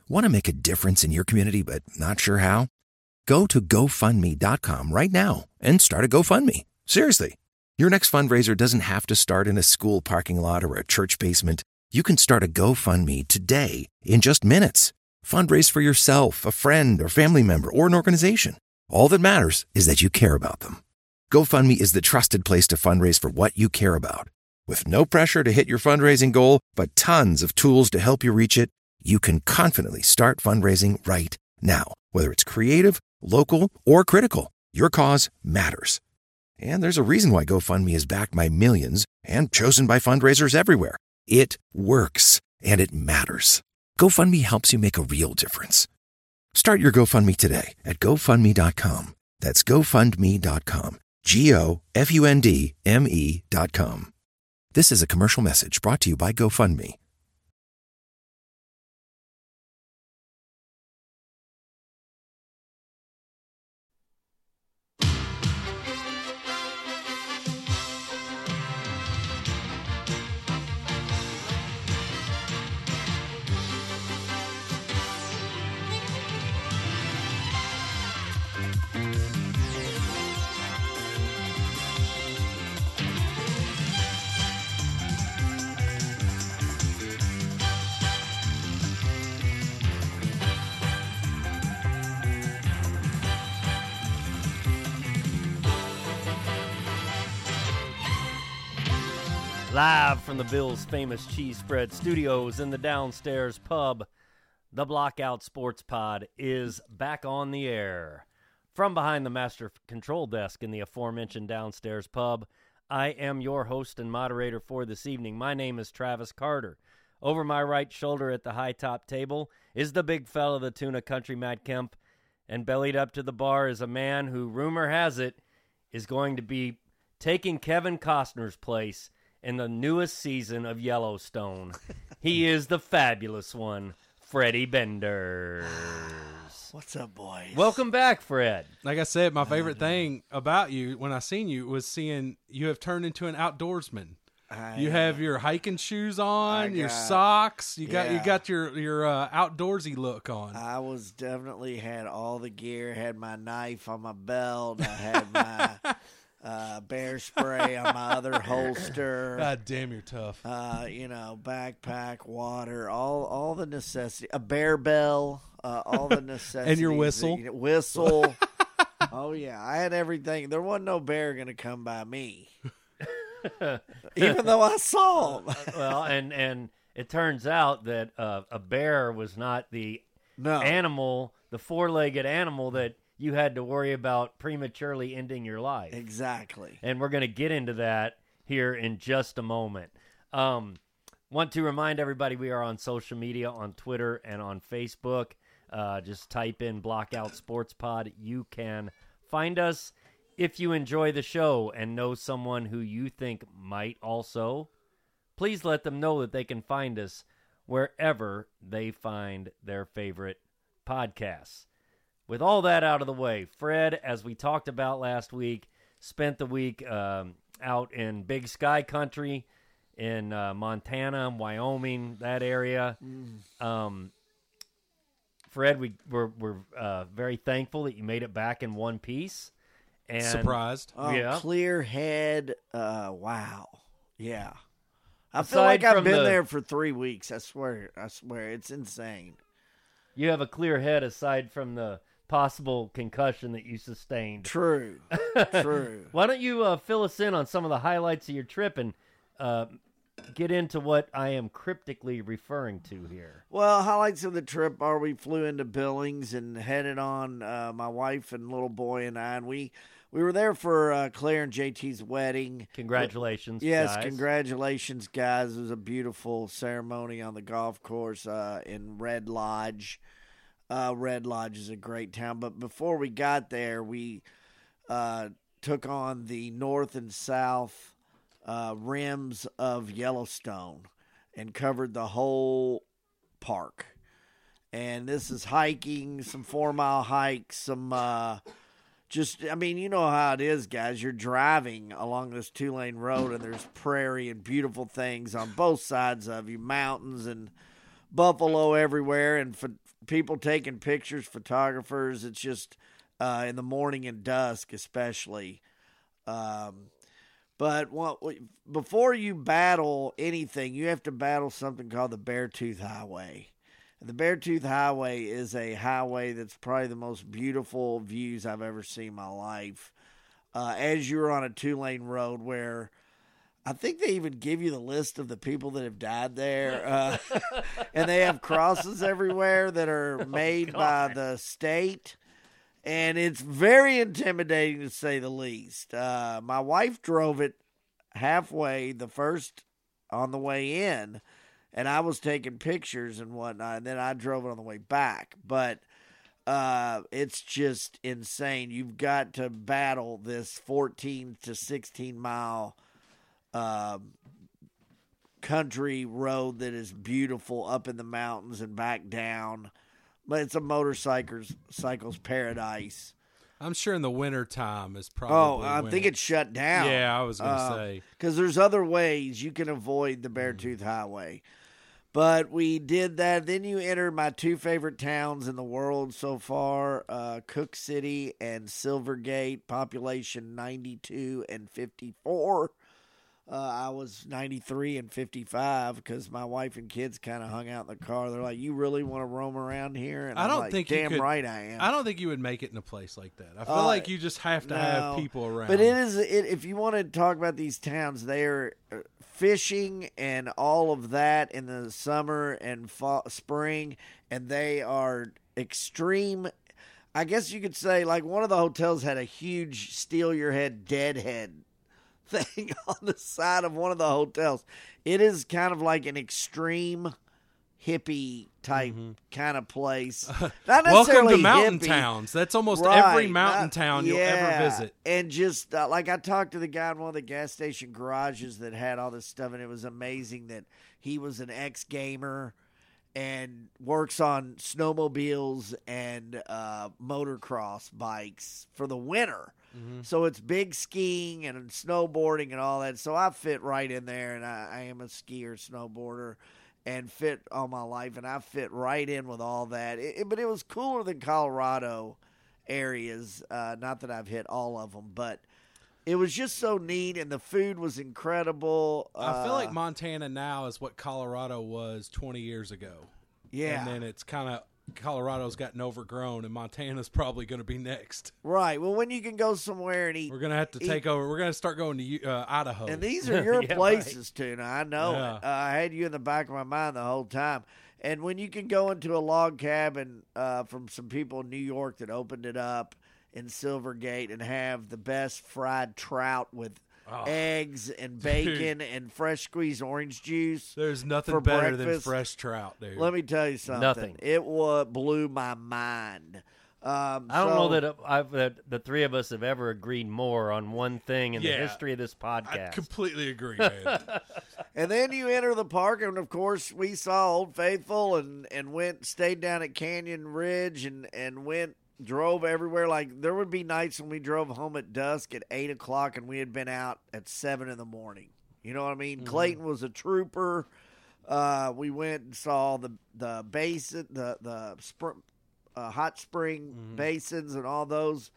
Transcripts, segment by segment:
Want to make a difference in your community but not sure how? Go to GoFundMe.com right now and start a GoFundMe. Seriously. Your next fundraiser doesn't have to start in a school parking lot or a church basement. You can start a GoFundMe today in just minutes. Fundraise for yourself, a friend or family member, or an organization. All that matters is that you care about them. GoFundMe is the trusted place to fundraise for what you care about. With no pressure to hit your fundraising goal, but tons of tools to help you reach it, you can confidently start fundraising right now. Whether it's creative, local, or critical, your cause matters. And there's a reason why GoFundMe is backed by millions and chosen by fundraisers everywhere. It works, and it matters. GoFundMe helps you make a real difference. Start your GoFundMe today at GoFundMe.com. That's GoFundMe.com. GoFundMe.com. This is a commercial message brought to you by GoFundMe. Live from the Bills' famous cheese spread studios in the downstairs pub, the Blockout Sports Pod is back on the air. From behind the master control desk in the aforementioned downstairs pub, I am your host and moderator for this evening. My name is Travis Carter. Over my right shoulder at the high top table is the big fella, the Tuna Country Matt Kemp, and bellied up to the bar is a man who, rumor has it, is going to be taking Kevin Costner's place in the newest season of Yellowstone. He is the fabulous one, Freddie Benders. What's up, boys? Welcome back, Fred. Like I said, my favorite thing about you when I seen you was seeing you have turned into an outdoorsman. You have your hiking shoes on, your socks. You got your outdoorsy look on. I was definitely had all the gear. Had my knife on my belt. I had my bear spray on my other holster. God damn, you're tough. Backpack, water, all the necessity. A bear bell, all the necessities. And your whistle. Whistle. Oh yeah, I had everything. There wasn't no bear gonna come by me. Even though I saw him. Well, and it turns out that a bear was not the animal, the four-legged animal that you had to worry about prematurely ending your life. Exactly. And we're going to get into that here in just a moment. Want to remind everybody we are on social media, on Twitter and on Facebook. Just type in Blockout Sports Pod. You can find us. If you enjoy the show and know someone who you think might also, please let them know that they can find us wherever they find their favorite podcasts. With all that out of the way, Fred, as we talked about last week, spent the week out in Big Sky Country in Montana, Wyoming, that area. Fred, we're very thankful that you made it back in one piece. And surprised. Clear head. Wow. Yeah. I feel like I've been there for 3 weeks. I swear. It's insane. You have a clear head aside from the possible concussion that you sustained. True. Why don't you fill us in on some of the highlights of your trip and get into what I am cryptically referring to here? Well, highlights of the trip are we flew into Billings and headed on, my wife and little boy and I, and we were there for Claire and JT's wedding. Congratulations, Yes, guys. Congratulations, guys. It was a beautiful ceremony on the golf course in Red Lodge. Red Lodge is a great town. But before we got there, we took on the north and south rims of Yellowstone and covered the whole park. And this is hiking, some 4-mile hikes, some you know how it is, guys. You're driving along this 2-lane road and there's prairie and beautiful things on both sides of you, mountains and buffalo everywhere, and people taking pictures, photographers. It's just in the morning and dusk, especially. But before you battle anything, you have to battle something called the Beartooth Highway. The Beartooth Highway is a highway that's probably the most beautiful views I've ever seen in my life. As you're on a 2-lane road where I think they even give you the list of the people that have died there. And they have crosses everywhere that are made by the state. And it's very intimidating, to say the least. My wife drove it halfway on the way in, and I was taking pictures and whatnot, and then I drove it on the way back. But it's just insane. You've got to battle this 14 to 16 mile country road that is beautiful up in the mountains and back down. But it's a motorcycle's paradise. I'm sure in the wintertime is probably. I think it's shut down. Yeah, I was going to say. Because there's other ways you can avoid the Beartooth Highway. But we did that. Then you enter my 2 favorite towns in the world so far, Cook City and Silvergate, population 92 and 54. I was 93 and 55 because my wife and kids kind of hung out in the car. They're like, "You really want to roam around here?" And I don't like, think damn you could, right I am. I don't think you would make it in a place like that. I feel like you just have to have people around. But if you want to talk about these towns, they're fishing and all of that in the summer and spring, and they are extreme. I guess you could say, like, one of the hotels had a huge steal your head deadhead thing on the side of one of the hotels. It is kind of like an extreme hippie type kind of place. Not Welcome to hippie. mountain towns. That's almost every mountain town you'll ever visit. And just like I talked to the guy in one of the gas station garages that had all this stuff, and it was amazing that he was an ex-gamer and works on snowmobiles and motocross bikes for the winter. So it's big skiing and snowboarding and all that. So I fit right in there, and I am a skier, snowboarder, and fit all my life, and I fit right in with all that. But it was cooler than Colorado areas. Not that I've hit all of them, but it was just so neat, and the food was incredible. I feel like Montana now is what Colorado was 20 years ago. Yeah. And then it's kind of Colorado's gotten overgrown, and Montana's probably going to be next. Right. Well, when you can go somewhere and eat. We're going to have to take over. We're going to start going to Idaho. And these are your places, right. Tuna. I know Yeah. it. I had you in the back of my mind the whole time. And when you can go into a log cabin from some people in New York that opened it up in Silvergate and have the best fried trout with eggs and bacon and fresh squeezed orange juice. There's nothing for better than breakfast. fresh trout, dude. Let me tell you something. Nothing. It blew my mind. I don't know that the three of us have ever agreed more on one thing in the history of this podcast. I completely agree, man. And then you enter the park, and of course we saw Old Faithful and stayed down at Canyon Ridge and drove everywhere. Like, there would be nights when we drove home at dusk at 8 o'clock, and we had been out at 7 in the morning. You know what I mean? Clayton was a trooper. We went and saw the basin, the hot spring basins and all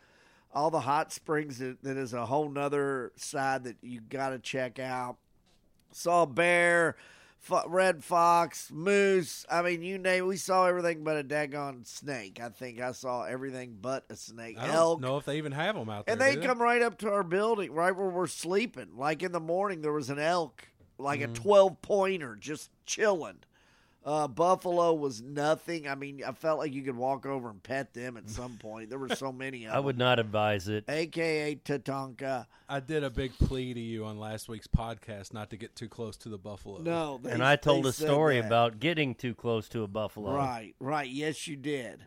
the hot springs that is a whole nother side that you got to check out. Saw bear, red fox, moose. I mean, you name it. We saw everything but a daggone snake. I think I saw everything but a snake. I Elk. don't know if they even have them out there. And they come right up to our building, right where we're sleeping. Like in the morning, there was an elk, like a 12-pointer, just chilling. Buffalo was nothing. I mean, I felt like you could walk over and pet them at some point. There were so many of them. I would not advise it. A.K.A. Tatanka. I did a big plea to you on last week's podcast not to get too close to the buffalo. No. And I told they a said story that. about getting too close to a buffalo. Right. Yes, you did.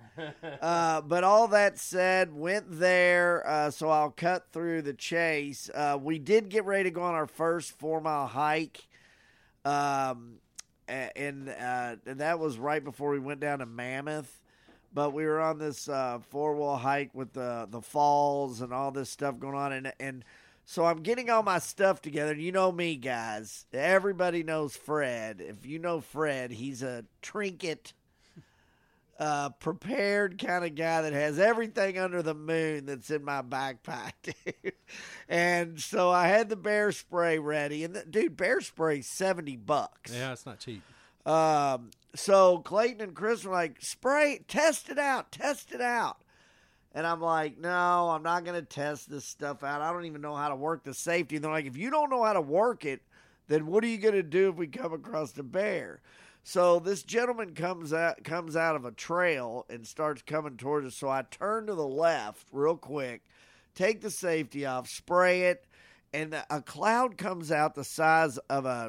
But all that said, went there, so I'll cut through the chase. We did get ready to go on our first 4-mile hike. And that was right before we went down to Mammoth. But we were on this 4-wheel hike with the falls and all this stuff going on. And So I'm getting all my stuff together. You know me, guys. Everybody knows Fred. If you know Fred, he's a trinket, prepared kind of guy that has everything under the moon that's in my backpack, dude. And so I had the bear spray ready. And, dude, bear spray $70. Yeah, it's not cheap. So Clayton and Chris were like, spray, test it out. And I'm like, no, I'm not going to test this stuff out. I don't even know how to work the safety. And they're like, if you don't know how to work it, then what are you going to do if we come across a bear? So this gentleman comes out of a trail and starts coming towards us. So I turn to the left real quick, take the safety off, spray it, and a cloud comes out the size of a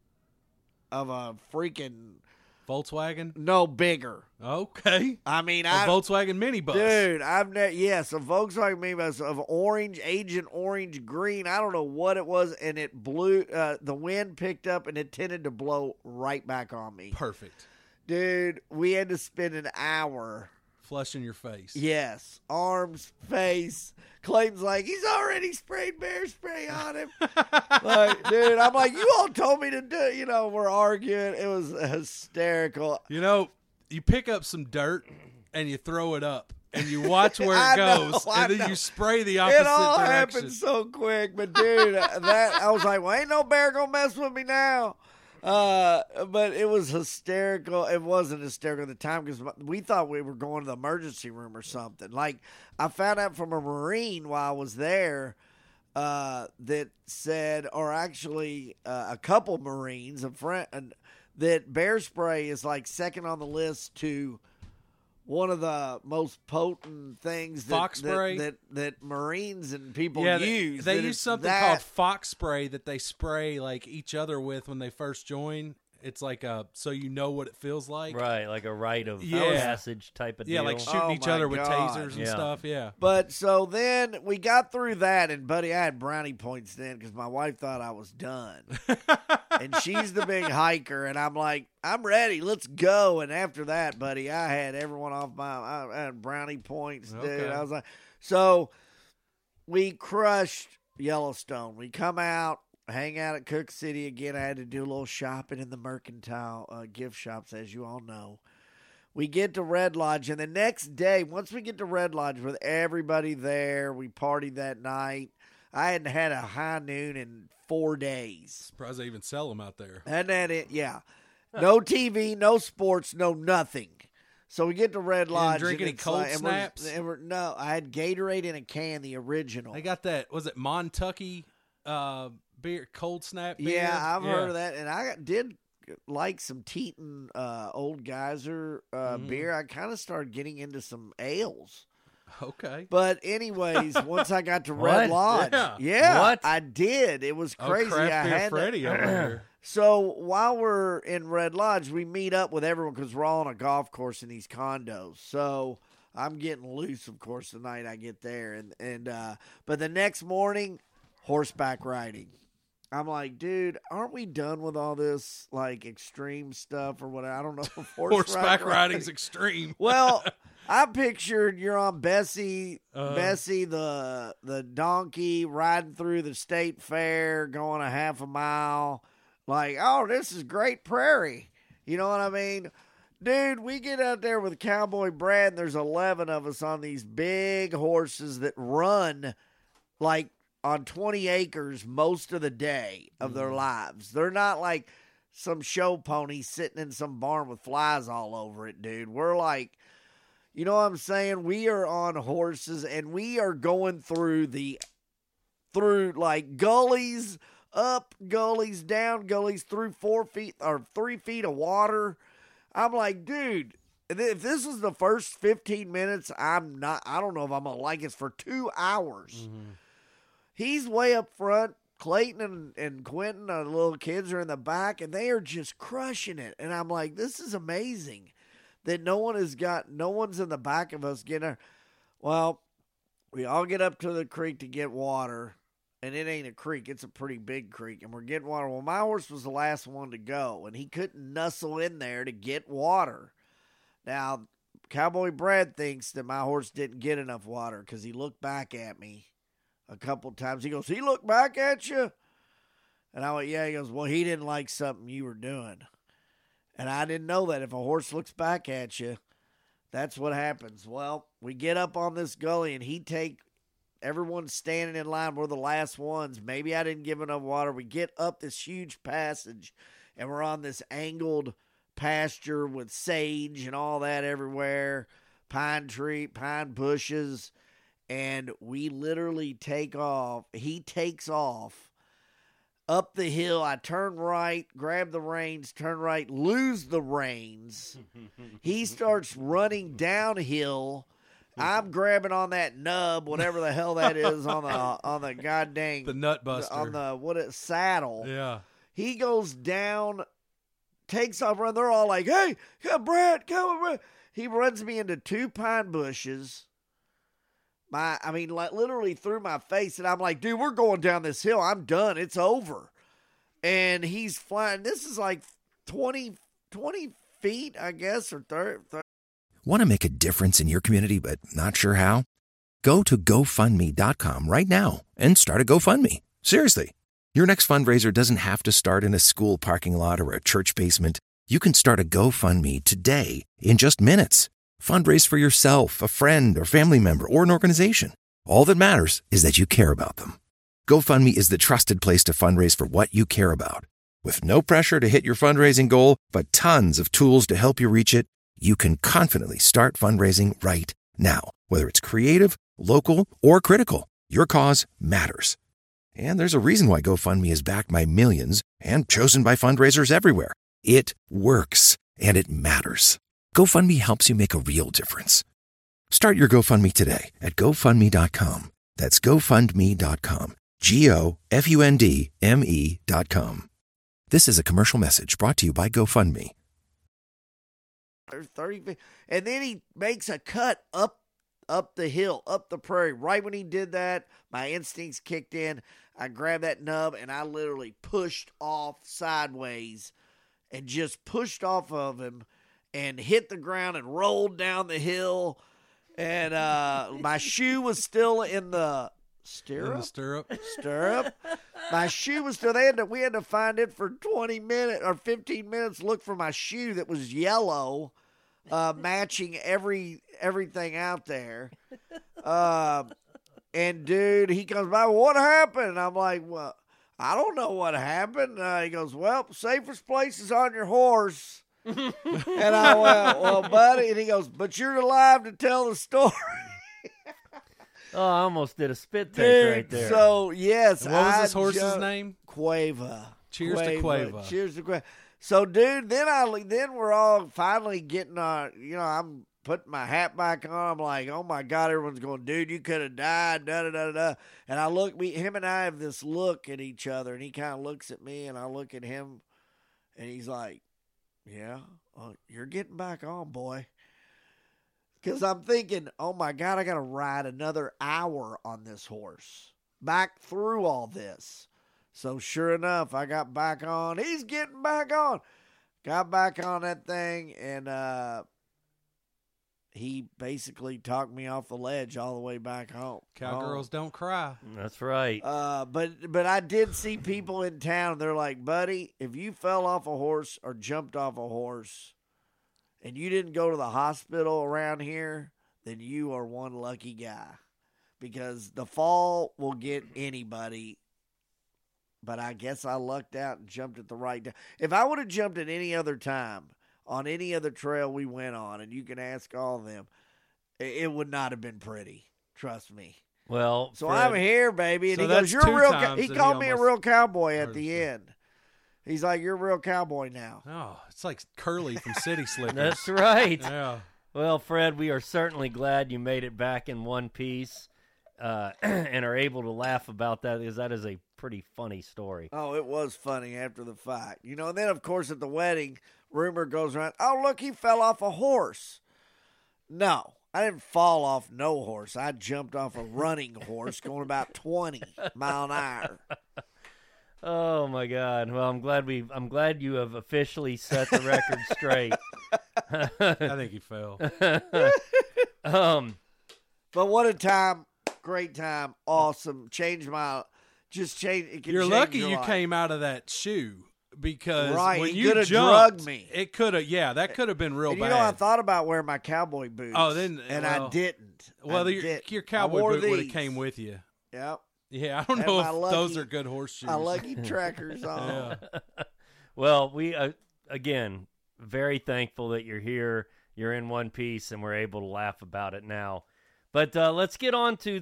freaking Volkswagen? No, bigger. Okay. I mean, Volkswagen minibus. Dude, a Volkswagen minibus of orange, Agent Orange green. I don't know what it was, and it blew. The wind picked up, and it tended to blow right back on me. Perfect. Dude, we had to spend an hour flushing your face. Yes, arms, face. Clayton's like, he's already sprayed bear spray on him. Like, dude, I'm like, you all told me to do it. You know, we're arguing. It was hysterical. You know, you pick up some dirt and you throw it up and you watch where it goes, and then you spray the opposite direction. It all happened so quick, but dude, I was like, well, ain't no bear gonna mess with me now. But it was hysterical. It wasn't hysterical at the time because we thought we were going to the emergency room or something. Like, I found out from a Marine while I was there that said, or actually a couple Marines, a friend, that bear spray is like second on the list to one of the most potent things that Marines and people use. They use something called fox spray that they spray like each other with when they first join. It's like so you know what it feels like. Right, like a rite of passage type of deal. Yeah, like shooting each other with tasers and stuff, yeah. But so then we got through that, and buddy, I had brownie points then because my wife thought I was done. And she's the big hiker, and I'm like, I'm ready, let's go. And after that, buddy, I had everyone off I had brownie points, dude. Okay. I was like, so we crushed Yellowstone. We come out, hang out at Cook City again. I had to do a little shopping in the mercantile gift shops, as you all know. We get to Red Lodge, and the next day, once we get to Red Lodge with everybody there, we partied that night. I hadn't had a high noon in 4 days. Surprised they even sell them out there. And that it, yeah. No TV, no sports, no nothing. So we get to Red Lodge. You didn't drink any cold snaps? No, I had Gatorade in a can, the original. They got that, was it Montucky beer, cold snap beer? Yeah, I've heard of that. And I did like some Teton Old Geyser beer. I kind of started getting into some ales. Okay. But anyways, once I got to Red Lodge. Yeah. What? I did. It was crazy. Craft beer Freddy over here. So while we're in Red Lodge, we meet up with everyone because we're all on a golf course in these condos. So I'm getting loose, of course, the night I get there. But the next morning, horseback riding. I'm like, dude, aren't we done with all this like extreme stuff or what? I don't know if horseback riding's extreme. Well, I pictured you're on Bessie the donkey riding through the state fair, going a half a mile. Like, oh, this is great prairie. You know what I mean? Dude, we get out there with Cowboy Brad, and there's 11 of us on these big horses that run like on 20 acres most of the day of their lives. They're not like some show pony sitting in some barn with flies all over it, dude. We're like, you know what I'm saying? We are on horses, and we are going through like gullies, up gullies, down gullies, through 4 feet or 3 feet of water. I'm like, dude, if this is the first 15 minutes, I don't know if I'm going to like it for 2 hours. Mm-hmm. He's way up front. Clayton and Quentin, the little kids, are in the back, and they are just crushing it. And I'm like, this is amazing that no one's in the back of us getting there. Well, we all get up to the creek to get water, and it ain't a creek. It's a pretty big creek, and we're getting water. Well, my horse was the last one to go, and he couldn't nuzzle in there to get water. Now, Cowboy Brad thinks that my horse didn't get enough water because he looked back at me a couple times. He goes, he looked back at you? And I went, yeah. He goes, well, he didn't like something you were doing. And I didn't know that. If a horse looks back at you, that's what happens. Well, we get up on this gully, and everyone's standing in line. We're the last ones. Maybe I didn't give enough water. We get up this huge passage, and we're on this angled pasture with sage and all that everywhere, pine bushes, and we literally take off. He takes off up the hill. I turn right, grab the reins, turn right, lose the reins. He starts running downhill. I'm grabbing on that nub, whatever the hell that is, on the goddamn the nut buster, on the saddle. Yeah. He goes down, takes off, run. They're all like, "Hey, come, Brad, come, Brad." He runs me into 2 pine bushes. Like literally through my face, and I'm like, dude, we're going down this hill. I'm done. It's over. And he's flying. This is like 20 feet, I guess, or 30. Want to make a difference in your community but not sure how? Go to GoFundMe.com right now and start a GoFundMe. Seriously. Your next fundraiser doesn't have to start in a school parking lot or a church basement. You can start a GoFundMe today in just minutes. Fundraise for yourself, a friend, or family member, or an organization. All that matters is that you care about them. GoFundMe is the trusted place to fundraise for what you care about. With no pressure to hit your fundraising goal, but tons of tools to help you reach it, you can confidently start fundraising right now. Whether it's creative, local, or critical, your cause matters. And there's a reason why GoFundMe is backed by millions and chosen by fundraisers everywhere. It works, and it matters. GoFundMe helps you make a real difference. Start your GoFundMe today at GoFundMe.com. That's GoFundMe.com. GoFundMe.com. This is a commercial message brought to you by GoFundMe. 30 feet. And then he makes a cut up the hill, up the prairie. Right when he did that, my instincts kicked in. I grabbed that nub, and I literally pushed off sideways and just pushed off of him and hit the ground and rolled down the hill. And my shoe was still in the stirrup. My shoe was still there. We had to find it for 20 minutes or 15 minutes, look for my shoe that was yellow, matching everything out there. And, dude, he comes by, what happened? And I'm like, well, I don't know what happened. He goes, well, safest place is on your horse. And I went, well, buddy. And he goes, but you're alive to tell the story. Oh, I almost did a spit take right there. So, yes. And what was this horse's name? Quava. Cheers to Quava. Cheers to Quava. So, dude, then we're all finally getting I'm putting my hat back on. I'm like, oh, my God, everyone's going, dude, you could have died, da-da-da-da. And I look, him and I have this look at each other, and he kind of looks at me, and I look at him, and he's like, yeah, you're getting back on, boy. Because I'm thinking, oh, my God, I got to ride another hour on this horse back through all this. So sure enough, I got back on. He's getting back on. Got back on that thing, and he basically talked me off the ledge all the way back home. Cowgirls don't cry. That's right. But I did see people in town. They're like, buddy, if you fell off a horse or jumped off a horse and you didn't go to the hospital around here, then you are one lucky guy. Because the fall will get anybody. But I guess I lucked out and jumped at the right time. If I would have jumped at any other time, on any other trail we went on, and you can ask all of them, it would not have been pretty. Trust me. Well, so Fred, I'm here, baby. And so he goes, "You're a real." He called me a real cowboy at the end. He's like, "You're a real cowboy now." Oh, it's like Curly from City Slickers. That's right. Yeah. Well, Fred, we are certainly glad you made it back in one piece and are able to laugh about that, because that is a pretty funny story. Oh, it was funny after the fact. And then, of course, at the wedding, rumor goes around, oh, look, he fell off a horse. No, I didn't fall off no horse. I jumped off a running horse going about 20 mile an hour. Oh my God! Well, I'm glad you have officially set the record straight. I think he fell. But what a time! Great time. Awesome. You're lucky you came out of that shoe because when you jumped, drugged me. It could have. Yeah, that could have been real bad. I thought about wearing my cowboy boots. Oh, I didn't. Well, your cowboy boot would have came with you. Yep. Yeah, I don't know if those are good horseshoes. My lucky trackers on. Yeah. Well, we again very thankful that you're here. You're in one piece, and we're able to laugh about it now. But let's get on to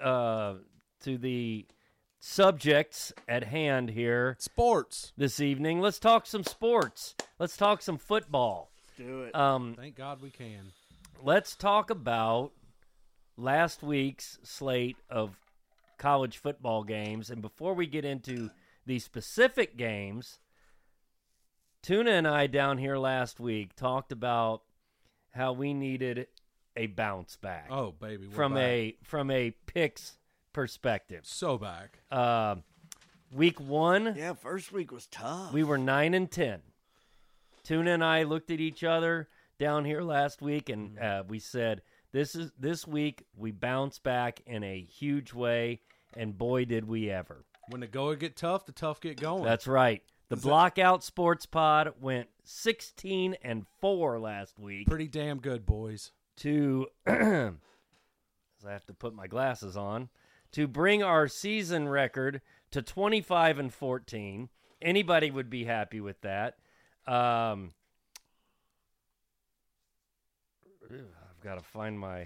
the subjects at hand here. Sports this evening. Let's talk some sports. Let's talk some football. Do it. Thank God we can. Let's talk about last week's slate of college football games. And before we get into the specific games, Tuna and I down here last week talked about how we needed a bounce back. Oh, baby. From a picks perspective. So back. Week 1. Yeah, first week was tough. We were 9-10. Tuna and I looked at each other down here last week, and we said, this week we bounce back in a huge way, and boy, did we ever. When the go get tough, the tough get going. That's right. The Blockout Sports Pod went 16-4 last week. Pretty damn good, boys. I have to put my glasses on, to bring our season record to 25-14. Anybody would be happy with that. I've got to find my.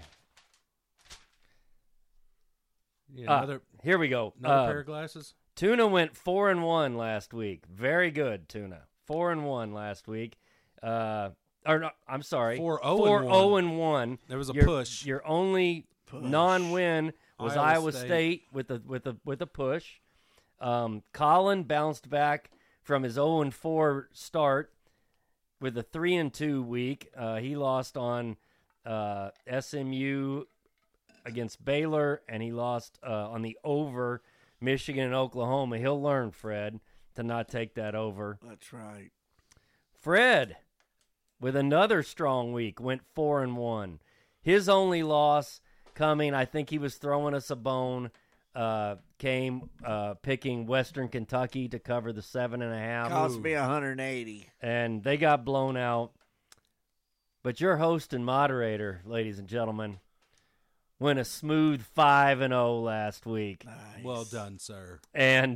Yeah, here we go. Another pair of glasses. Tuna went 4-1 last week. Very good, Tuna. 4-1 last week. Or no, I'm sorry. 4-0-1. There was a push. Your only non-win was Iowa State with a push. Colin bounced back from his 0-4 start with a 3-2 week. He lost on SMU against Baylor, and he lost on the over Michigan and Oklahoma. He'll learn, Fred, to not take that over. That's right. Fred, with another strong week, went 4-1. His only loss coming, I think he was throwing us a bone, came picking Western Kentucky to cover the 7.5. Cost me 180. And they got blown out. But your host and moderator, ladies and gentlemen, went a smooth 5-0 last week. Nice. Well done, sir. And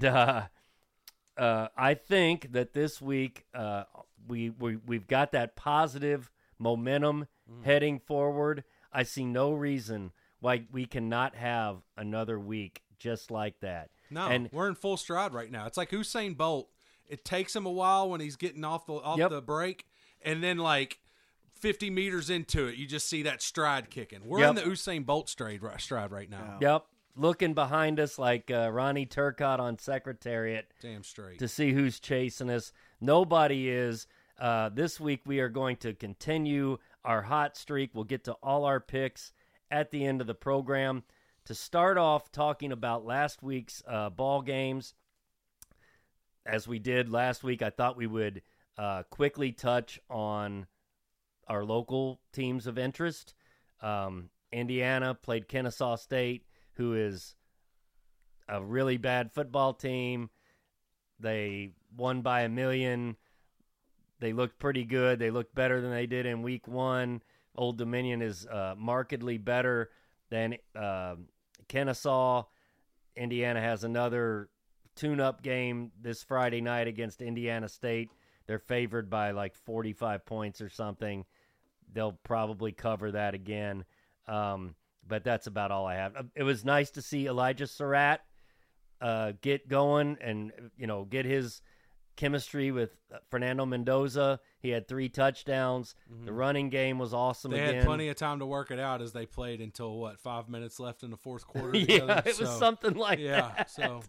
I think that this week we've got that positive momentum heading forward. I see no reason why we cannot have another week just like that. No, and we're in full stride right now. It's like Usain Bolt. It takes him a while when he's getting off the break, and then like 50 meters into it, you just see that stride kicking. We're in the Usain Bolt stride right now. Yep. Looking behind us like Ronnie Turcotte on Secretariat. Damn straight. To see who's chasing us. Nobody is. This week we are going to continue our hot streak. We'll get to all our picks at the end of the program. To start off talking about last week's ball games, as we did last week, I thought we would quickly touch on our local teams of interest. Indiana played Kennesaw State, who is a really bad football team. They won by 1 million. They looked pretty good. They looked better than they did in week 1. Old Dominion is markedly better than Kennesaw. Indiana has another tune-up game this Friday night against Indiana State. They're favored by like 45 points or something. They'll probably cover that again. But that's about all I have. It was nice to see Elijah Surratt get going and, get his chemistry with Fernando Mendoza. He had 3 touchdowns. Mm-hmm. The running game was awesome again. They had plenty of time to work it out as they played until, 5 minutes left in the fourth quarter yeah, together? It was something like that. Yeah, so.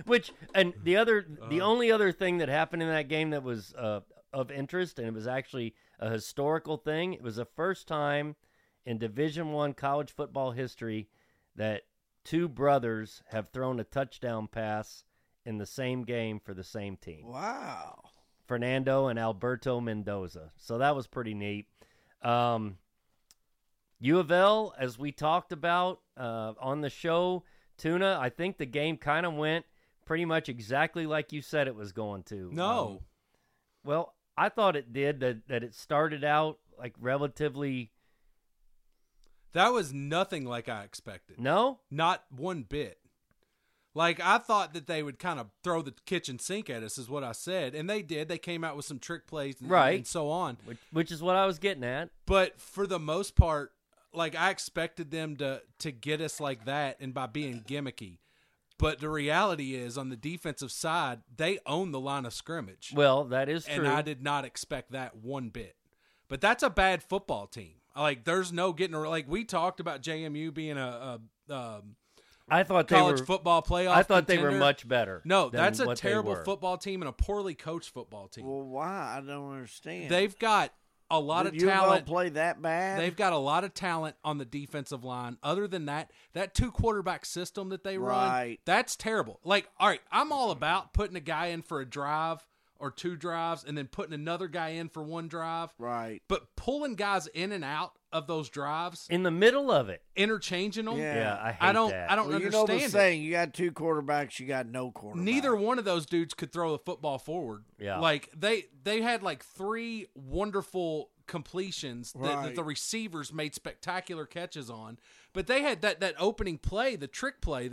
The only other thing that happened in that game that was of interest, and it was actually a historical thing, it was the first time in Division I college football history that 2 brothers have thrown a touchdown pass in the same game for the same team. Wow. Fernando and Alberto Mendoza. So that was pretty neat. U of L, as we talked about on the show, Tuna, I think the game kind of went pretty much exactly like you said it was going to. No. Well, I thought it did, that it started out like relatively. That was nothing like I expected. No? Not one bit. Like, I thought that they would kind of throw the kitchen sink at us, is what I said. And they did. They came out with some trick plays and so on. Which is what I was getting at. But for the most part, like, I expected them to get us like that and by being gimmicky. But the reality is, on the defensive side, they own the line of scrimmage. Well, that is true. And I did not expect that one bit. But that's a bad football team. Like, there's no getting – like, we talked about JMU being a I thought college they were, football playoff I thought contender. they were much better. No, than that's a what terrible they were. football team and a poorly coached football team. Well, why? I don't understand. They've got a lot of Did talent. play that bad? They've got a lot of talent on the defensive line. Other than that 2-quarterback system that they run, that's terrible. Like, all right, I'm all about putting a guy in for a drive or 2 drives and then putting another guy in for 1 drive. Right. But pulling guys in and out of those drives, in the middle of it, interchanging them. Yeah, I hate that. I don't well, understand. You know the saying, you got 2 quarterbacks, you got no quarterback. Neither one of those dudes could throw the football forward. Yeah. Like they had like 3 wonderful completions that the receivers made spectacular catches on, but they had that opening play, the trick play,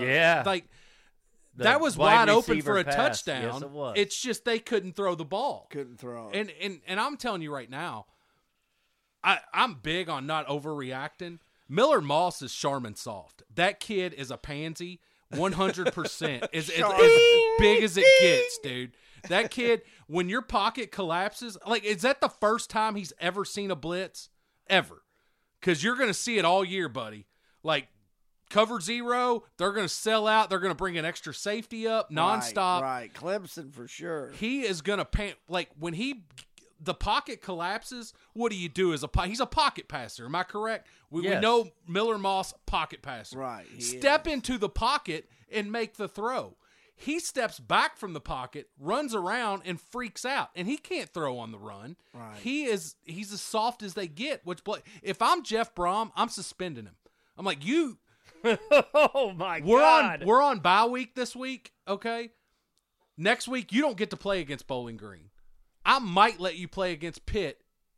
that was wide open for a touchdown. Yes, it was. It's just they couldn't throw the ball. Couldn't throw it. And I'm telling you right now, I'm big on not overreacting. Miller Moss is Charmin soft. That kid is a pansy, 100%. Is as big as it gets, dude. That kid, when your pocket collapses, like, is that the first time he's ever seen a blitz? Ever. Because you're going to see it all year, buddy. Like, cover 0, they're going to sell out. They're going to bring an extra safety up nonstop. Right. Clemson for sure. He is going to like, when the pocket collapses, what do you do? He's a pocket passer. Am I correct? We know Miller Moss, pocket passer. Right. Step into the pocket and make the throw. He steps back from the pocket, runs around, and freaks out. And he can't throw on the run. Right. He's as soft as they get. If I'm Jeff Brom, I'm suspending him. I'm like, you. Oh my God! We're on bye week this week. Okay. Next week you don't get to play against Bowling Green. I might let you play against Pitt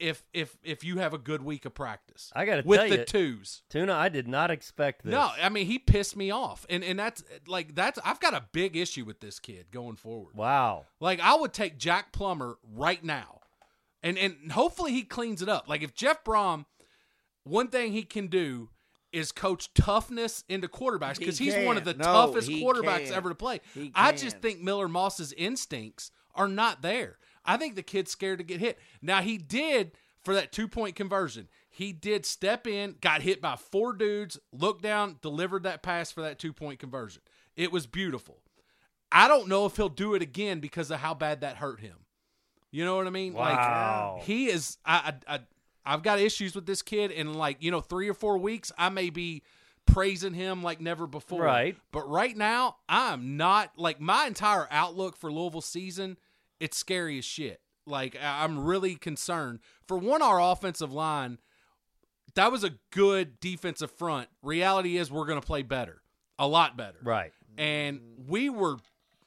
if you have a good week of practice. I got to with tell the you, 2s. Tuna, I did not expect this. No, I mean, he pissed me off, and that's I've got a big issue with this kid going forward. Wow. Like, I would take Jack Plummer right now, and hopefully he cleans it up. Like, if Jeff Brom, one thing he can do is coach toughness into quarterbacks, because he's one of the toughest quarterbacks ever to play. I just think Miller Moss's instincts are not there. I think the kid's scared to get hit. Now, he did, for that 2-point conversion, he did step in, got hit by 4 dudes, looked down, delivered that pass for that 2-point conversion. It was beautiful. I don't know if he'll do it again because of how bad that hurt him. You know what I mean? Wow. Like, he is I've got issues with this kid, and 3 or 4 weeks, I may be praising him like never before. Right. But right now, I'm not, like, my entire outlook for Louisville season, it's scary as shit. Like, I'm really concerned. For one, our offensive line, that was a good defensive front. Reality is we're going to play better. A lot better. Right. And we were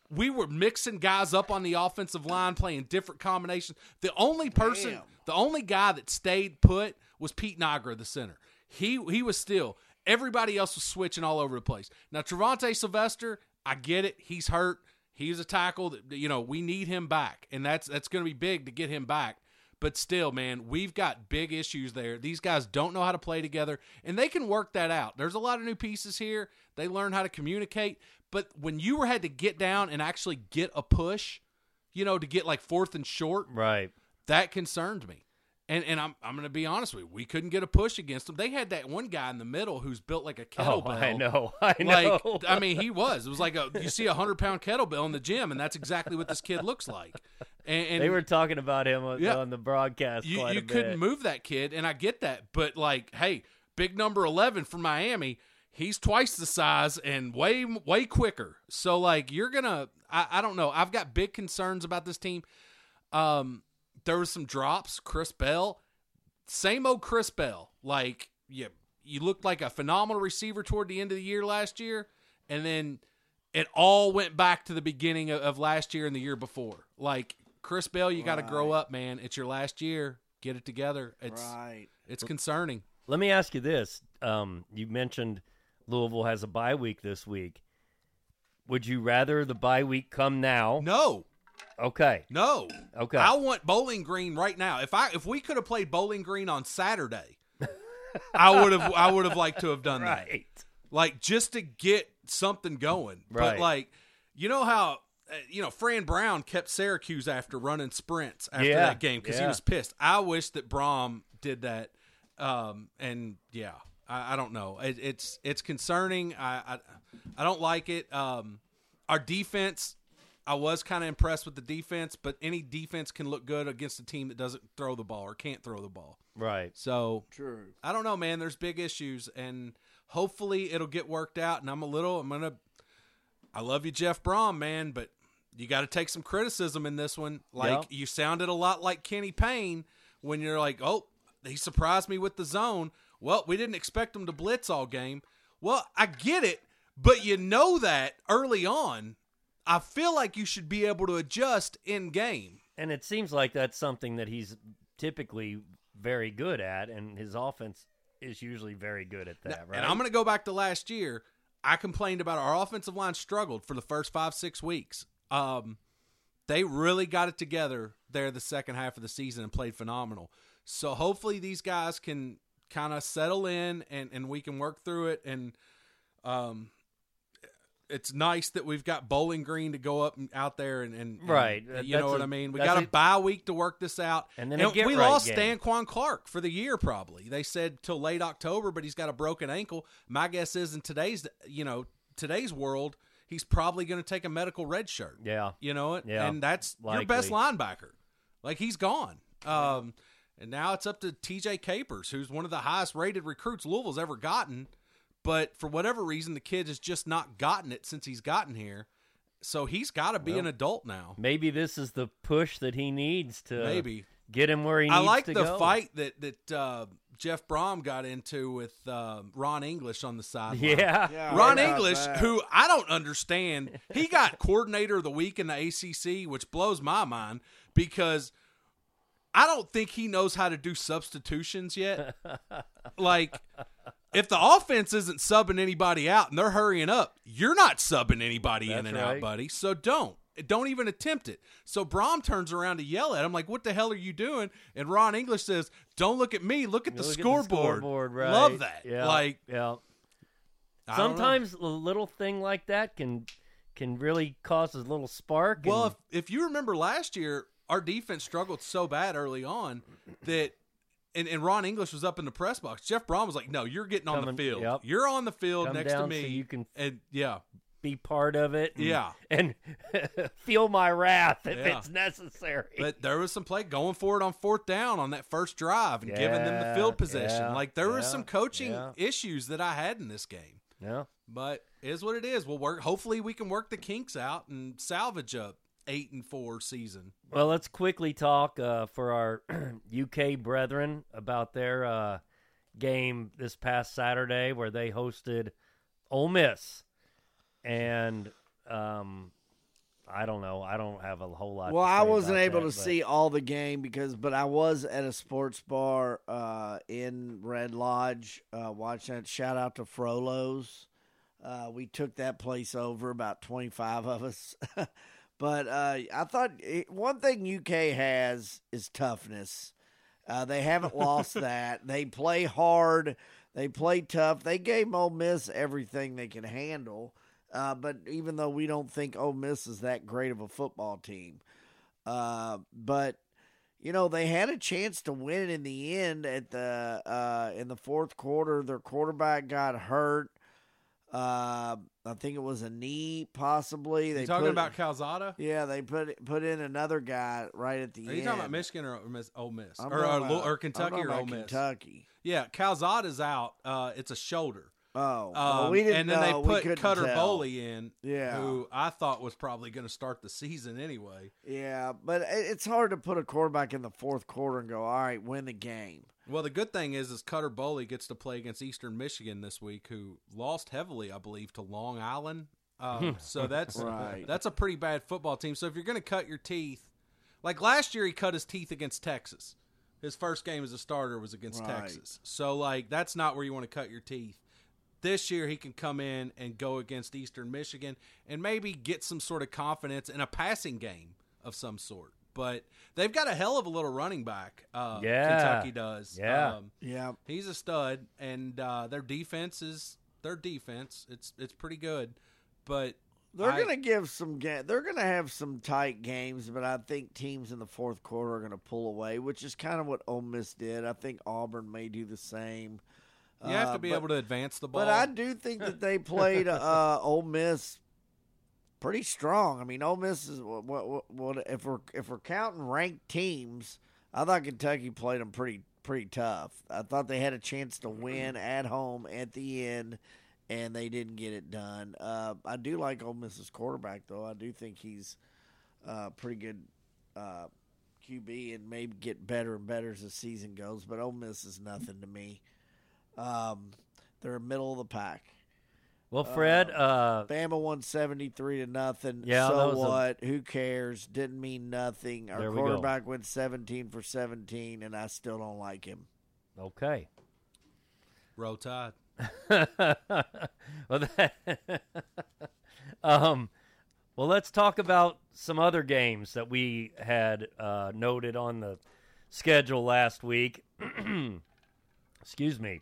mixing guys up on the offensive line, playing different combinations. The only guy that stayed put was Pete Niagara, the center. He was still. Everybody else was switching all over the place. Now, Trevante Sylvester, I get it. He's hurt. He's a tackle that, we need him back. And that's going to be big to get him back. But still, man, we've got big issues there. These guys don't know how to play together, and they can work that out. There's a lot of new pieces here. They learn how to communicate. But when you had to get down and actually get a push, to get like 4th and short, right, that concerned me. And I'm going to be honest with you. We couldn't get a push against them. They had that one guy in the middle who's built like a kettlebell. Oh, I know. Like, I mean, he was. It was like you see a 100-pound kettlebell in the gym, and that's exactly what this kid looks like. And they were talking about him on the broadcast quite a You bit. couldn't move that kid, and I get that. But, hey, big number 11 from Miami, he's twice the size and way, way quicker. So, you're going to – I don't know. I've got big concerns about this team. There was some drops. Chris Bell, same old Chris Bell. you looked like a phenomenal receiver toward the end of the year last year, and then it all went back to the beginning of last year and the year before. Like, Chris Bell, you got to grow up, man. It's your last year. Get it together. It's concerning. Let me ask you this. You mentioned Louisville has a bye week this week. Would you rather the bye week come now? No. Okay. No. Okay. I want Bowling Green right now. If we could have played Bowling Green on Saturday, I would have liked to have done that. Like, just to get something going. Right. But like, you know how Fran Brown kept Syracuse after running sprints after that game because he was pissed. I wish that Brom did that. And yeah, I don't know. It's concerning. I don't like it. Our defense, I was kind of impressed with the defense, but any defense can look good against a team that doesn't throw the ball or can't throw the ball. Right. So true. I don't know, man. There's big issues, and hopefully it'll get worked out. And I love you, Jeff Brom, man, but you got to take some criticism in this one. Like, you sounded a lot like Kenny Payne when you're like, oh, he surprised me with the zone. Well, we didn't expect him to blitz all game. Well, I get it, but you know that early on. I feel like you should be able to adjust in game. And it seems like that's something that he's typically very good at, and his offense is usually very good at that, right? And I'm going to go back to last year. I complained about our offensive line struggled for the first 5-6 weeks. They really got it together there the second half of the season and played phenomenal. So hopefully these guys can kind of settle in and we can work through it. And it's nice that we've got Bowling Green to go up and out there and right. You know what I mean? We got a bye week to work this out. And then we lost Stanquan Clark for the year probably. They said till late October, but he's got a broken ankle. My guess is in today's world, he's probably going to take a medical red shirt. Yeah. You know it? Yeah. And that's your best linebacker. Like, he's gone. And now it's up to TJ Capers, who's one of the highest rated recruits Louisville's ever gotten. But for whatever reason, the kid has just not gotten it since he's gotten here. So he's got to be an adult now. Maybe this is the push that he needs to get him where he needs to go. I like the fight that Jeff Brom got into with Ron English on the sideline. Yeah. Ron English, who I don't understand. He got coordinator of the week in the ACC, which blows my mind because I don't think he knows how to do substitutions yet. Like, if the offense isn't subbing anybody out and they're hurrying up, you're not subbing anybody in and out, buddy. So don't even attempt it. So Brom turns around to yell at him, like, what the hell are you doing? And Ron English says, don't look at me, look at the scoreboard. Right. Love that. Yeah. Sometimes a little thing like that can really cause a little spark. Well, if you remember last year, our defense struggled so bad early on that and Ron English was up in the press box. Jeff Brom was like, no, you're getting on the field. Yep. You're on the field Come next to me. So you can be part of it. And, and feel my wrath if it's necessary. But there was some play going for it on fourth down on that first drive and giving them the field possession. Yeah, like there was some coaching issues that I had in this game. Yeah. But it is what it is. We'll work. Hopefully we can work the kinks out and salvage a 8-4 season. Well, let's quickly talk for our UK brethren about their game this past Saturday where they hosted Ole Miss. And I don't know. I don't have a whole lot. Well, to say I wasn't able to but see all the game but I was at a sports bar in Red Lodge watching it. Shout out to Frollo's. We took that place over, about 25 of us. But I thought one thing UK has is toughness. They haven't lost that. They play hard. They play tough. They gave Ole Miss everything they can handle. But even though we don't think Ole Miss is that great of a football team. But, they had a chance to win it in the end at in the fourth quarter. Their quarterback got hurt. I think it was a knee, possibly. They talking about Calzada? Yeah, they put in another guy right at the end. Are you talking about Michigan or Ole Miss? Or Kentucky or Ole Miss? Kentucky. Yeah, Calzada's out. It's a shoulder. Oh, well, we didn't and then know. They put Cutter Boley in, yeah, who I thought was probably going to start the season anyway. Yeah, but it's hard to put a quarterback in the fourth quarter and go, all right, win the game. Well, the good thing is Cutter Boley gets to play against Eastern Michigan this week, who lost heavily, I believe, to Long Island. So that's that's a pretty bad football team. So if you're going to cut your teeth, like last year he cut his teeth against Texas. His first game as a starter was against Texas. So, like, that's not where you want to cut your teeth. This year he can come in and go against Eastern Michigan and maybe get some sort of confidence in a passing game of some sort. But they've got a hell of a little running back. Kentucky does. Yeah. He's a stud, and their defense is their defense. It's pretty good, but they're going to give some. They're going to have some tight games, but I think teams in the fourth quarter are going to pull away, which is kind of what Ole Miss did. I think Auburn may do the same. You have to be able to advance the ball. But I do think that they played Ole Miss pretty strong. I mean, Ole Miss is what if we're counting ranked teams, I thought Kentucky played them pretty tough. I thought they had a chance to win at home at the end, and they didn't get it done. I do like Ole Miss's quarterback, though. I do think he's pretty good QB and maybe get better and better as the season goes. But Ole Miss is nothing to me. They're middle of the pack. Well, Fred, Bama won 73-0. Yeah, so what? Who cares? Didn't mean nothing. Our quarterback go. went 17 for 17, and I still don't like him. Okay. Roll Tide. Well, well, let's talk about some other games that we had noted on the schedule last week. Excuse me.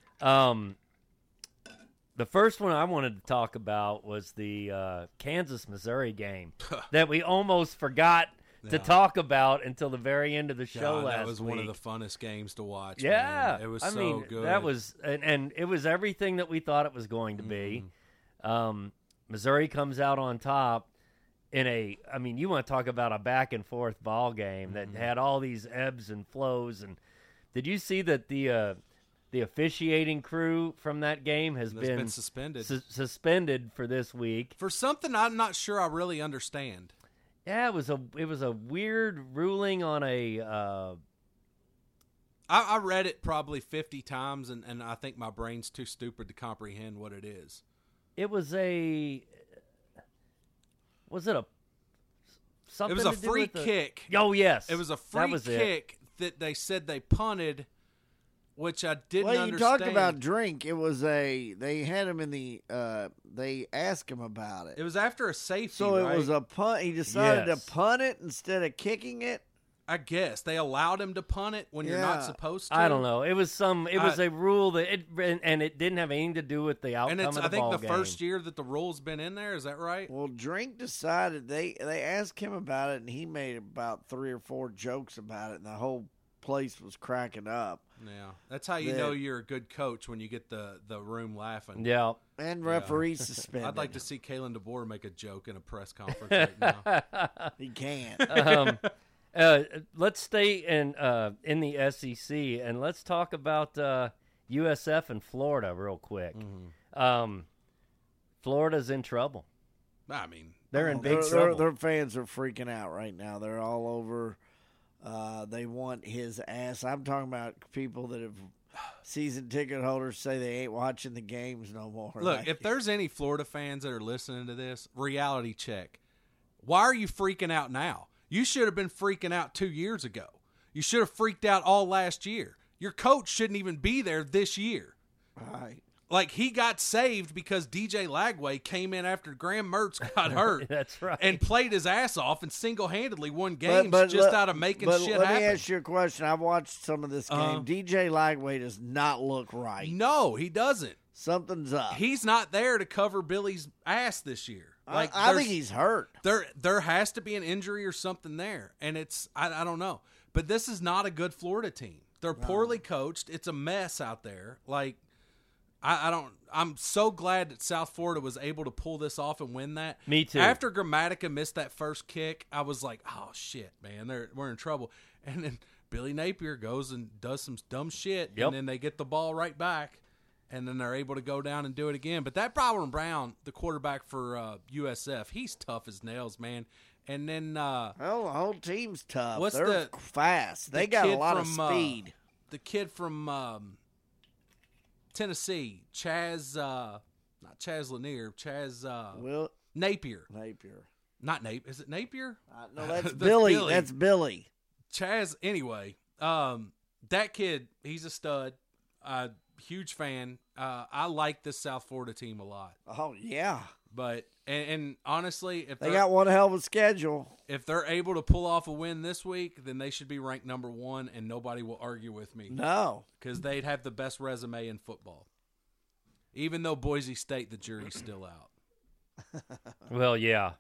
The first one I wanted to talk about was the Kansas-Missouri game that we almost forgot to talk about until the very end of the show last week. That was one of the funnest games to watch. Yeah. Man. It was good. That was, and it was everything that we thought it was going to be. Missouri comes out on top in you want to talk about a back-and-forth ball game that had all these ebbs and flows. And did you see that the officiating crew from that game has been suspended. Suspended for this week for something I'm not sure I really understand. Yeah, it was a weird ruling on a. I read it probably 50 times, and I think my brain's too stupid to comprehend what it is. It was a. Was it a? Something it was a free kick. Oh yes, it was a free kick that they said they punted. Which I didn't understand. Well, you talked about drink. It was they had him in the, they asked him about it. It was after a safety, so right? It was a punt. He decided to punt it instead of kicking it? I guess. They allowed him to punt it when you're not supposed to. I don't know. It was was a rule that and it didn't have anything to do with the outcome of the ball game. I think the first year that the rule's been in there, is that right? Well, Drink decided, they asked him about it, and he made about 3 or 4 jokes about it, and the whole place was cracking up. Yeah, that's how you know you're a good coach, when you get the room laughing. Yeah, and referees suspended. I'd like to see Kalen DeBoer make a joke in a press conference right now. He can't. Let's stay in the SEC, and let's talk about USF and Florida real quick. Florida's in trouble. I mean, they're in big trouble. Their fans are freaking out right now. They're all over. They want his ass. I'm talking about people that have season ticket holders say they ain't watching the games no more. Look, if there's any Florida fans that are listening to this, reality check. Why are you freaking out now? You should have been freaking out 2 years ago. You should have freaked out all last year. Your coach shouldn't even be there this year. Right. Like, he got saved because DJ Lagway came in after Graham Mertz got hurt. That's right. And played his ass off and single-handedly won games out of making shit happen. Let me ask you a question. I've watched some of this game. DJ Lagway does not look right. No, he doesn't. Something's up. He's not there to cover Billy's ass this year. Like, I think he's hurt. There has to be an injury or something there, and I don't know. But this is not a good Florida team. They're poorly coached. It's a mess out there. Like, I'm so glad that South Florida was able to pull this off and win that. Me too. After Grammatica missed that first kick, I was like, oh shit, man, we're in trouble. And then Billy Napier goes and does some dumb shit, and then they get the ball right back, and then they're able to go down and do it again. But that Byron Brown, the quarterback for USF, he's tough as nails, man. And then the whole team's tough. What's They're fast. They got a lot of speed. kid from Tennessee, not Chaz Lanier, Napier. Not Napier. Is it Napier? No, that's Billy. That's Billy. Chaz, anyway, that kid, he's a stud. Huge fan. I like this South Florida team a lot. Oh, yeah. But, and honestly, if they got one hell of a schedule. If they're able to pull off a win this week, then they should be ranked number 1, and nobody will argue with me. No. Because they'd have the best resume in football. Even though Boise State, the jury's still out. Well, yeah,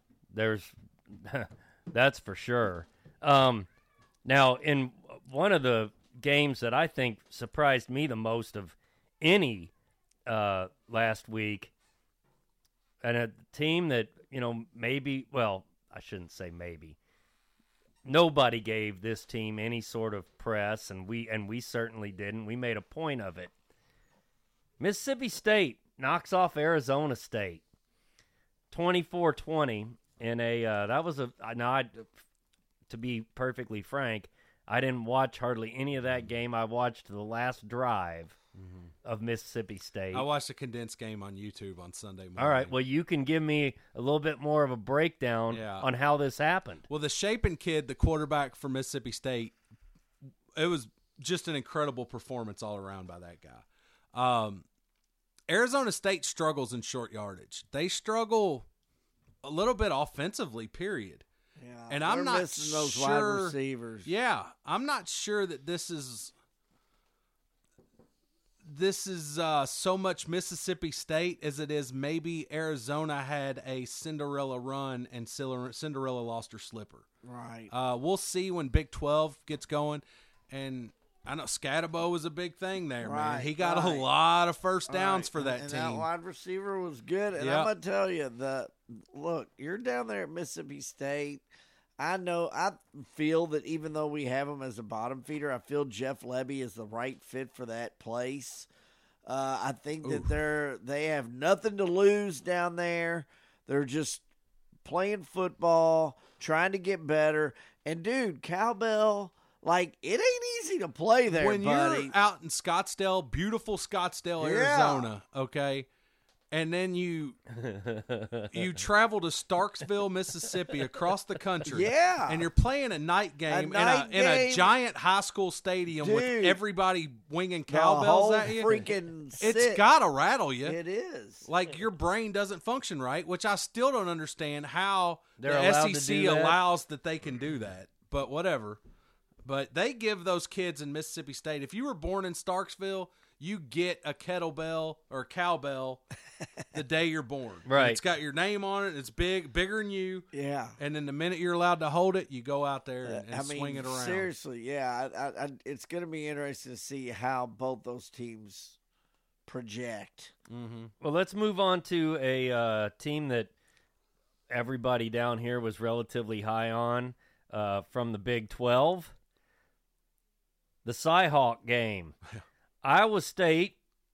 that's for sure. Now, in one of the games that I think surprised me the most of any last week, and a team that, maybe, well, I shouldn't say maybe. Nobody gave this team any sort of press, and we certainly didn't. We made a point of it. Mississippi State knocks off Arizona State 24-20 in a that was a now to be perfectly frank, I didn't watch hardly any of that game. I watched the last drive of Mississippi State. I watched a condensed game on YouTube on Sunday morning. All right, well, you can give me a little bit more of a breakdown on how this happened. Well, the Shapen kid, the quarterback for Mississippi State, it was just an incredible performance all around by that guy. Arizona State struggles in short yardage. They struggle a little bit offensively, period. Yeah, and I'm not missing those sure, wide receivers. Yeah, I'm not sure that this is so much Mississippi State as it is maybe Arizona had a Cinderella run and Cinderella lost her slipper. Right. We'll see when Big 12 gets going. And I know Scatabo was a big thing there, man. He got a lot of first downs for that team. That wide receiver was good. And I'm going to tell you, look, you're down there at Mississippi State. I feel that even though we have him as a bottom feeder, I feel Jeff Lebby is the right fit for that place. I think that they have nothing to lose down there. They're just playing football, trying to get better. And, dude, Cowbell, like, it ain't easy to play there, when buddy. You're out in Scottsdale, beautiful Scottsdale, Arizona, okay? And then you travel to Starksville, Mississippi, across the country. Yeah. And you're playing a night game, in a giant high school stadium with everybody winging cowbells at you. It's got to rattle you. It is. Like, your brain doesn't function right, which I still don't understand how They're the SEC allows that they can do that. But whatever. But they give those kids in Mississippi State, if you were born in Starksville, you get a kettlebell or a cowbell the day you're born. Right. And it's got your name on it. It's bigger than you. Yeah. And then the minute you're allowed to hold it, you go out there and swing it around. Seriously, yeah. It's going to be interesting to see how both those teams project. Mm-hmm. Well, let's move on to a team that everybody down here was relatively high on from the Big 12. The Cyhawk game. Iowa State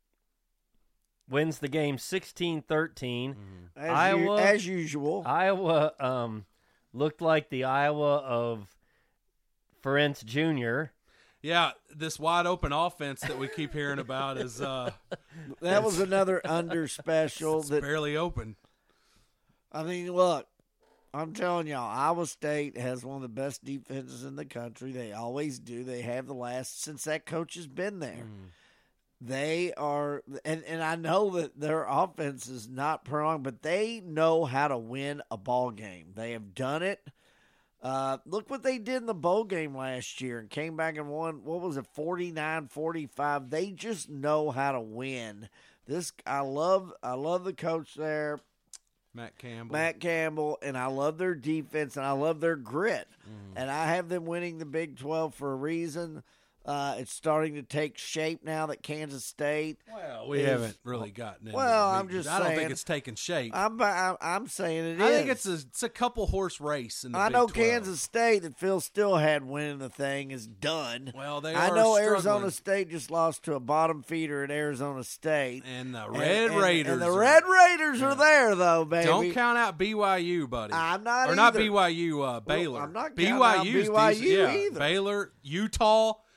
wins the game 16-13. As usual. Iowa looked like the Iowa of Ferentz Jr. Yeah, this wide open offense that we keep hearing about is that was another under special. It's barely open. I mean, look, I'm telling y'all, Iowa State has one of the best defenses in the country. They always do. They have the last since that coach has been there. They are, and I know that their offense is not prolonged, but they know how to win a ball game. They have done it. Look what they did in the bowl game last year and came back and won, what was it, 49-45. They just know how to win. I love the coach there. Matt Campbell, and I love their defense, and I love their grit. And I have them winning the Big 12 for a reason. It's starting to take shape now that Kansas State. Well, we haven't really gotten into I'm just saying. I don't think it's taking shape. I'm saying it is. I think it's a couple horse race in the Big 12. I know Kansas State that Phil still had winning the thing is done. Well, I know Arizona State just lost to a bottom feeder at Arizona State. And the Red Raiders. And the Red Raiders are there, though, baby. Don't count out BYU, buddy. I'm not Or either. not BYU, Baylor. I'm not counting out BYU either. Baylor, Utah.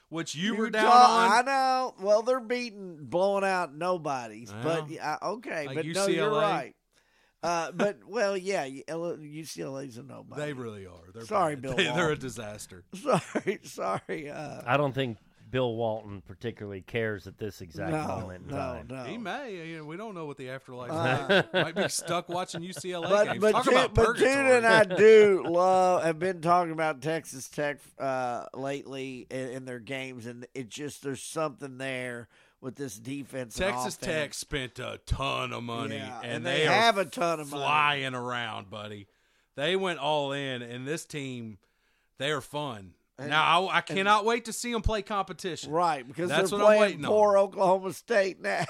which you were Utah, down on. I know. Well, they're blowing out nobodies. Well, but okay, like but UCLA. no, you're right. But well, yeah, UCLA's a nobody. They really are. They're Sorry, bad. Bill They're a Walton. disaster. Sorry. I don't think Bill Walton particularly cares at this exact moment in time. No. He may. We don't know what the afterlife is. Might be stuck watching UCLA games. But Talk about Tune purgatory. and I do have been talking about Texas Tech lately in their games, and it just there's something there with this defense. Texas and Tech spent a ton of money, Yeah, and they are have a ton of money. flying around, buddy. They went all in, and this team, they are fun. Now, I cannot wait to see them play competition. Right, because That's they're what I'm playing waiting poor on. Oklahoma State now.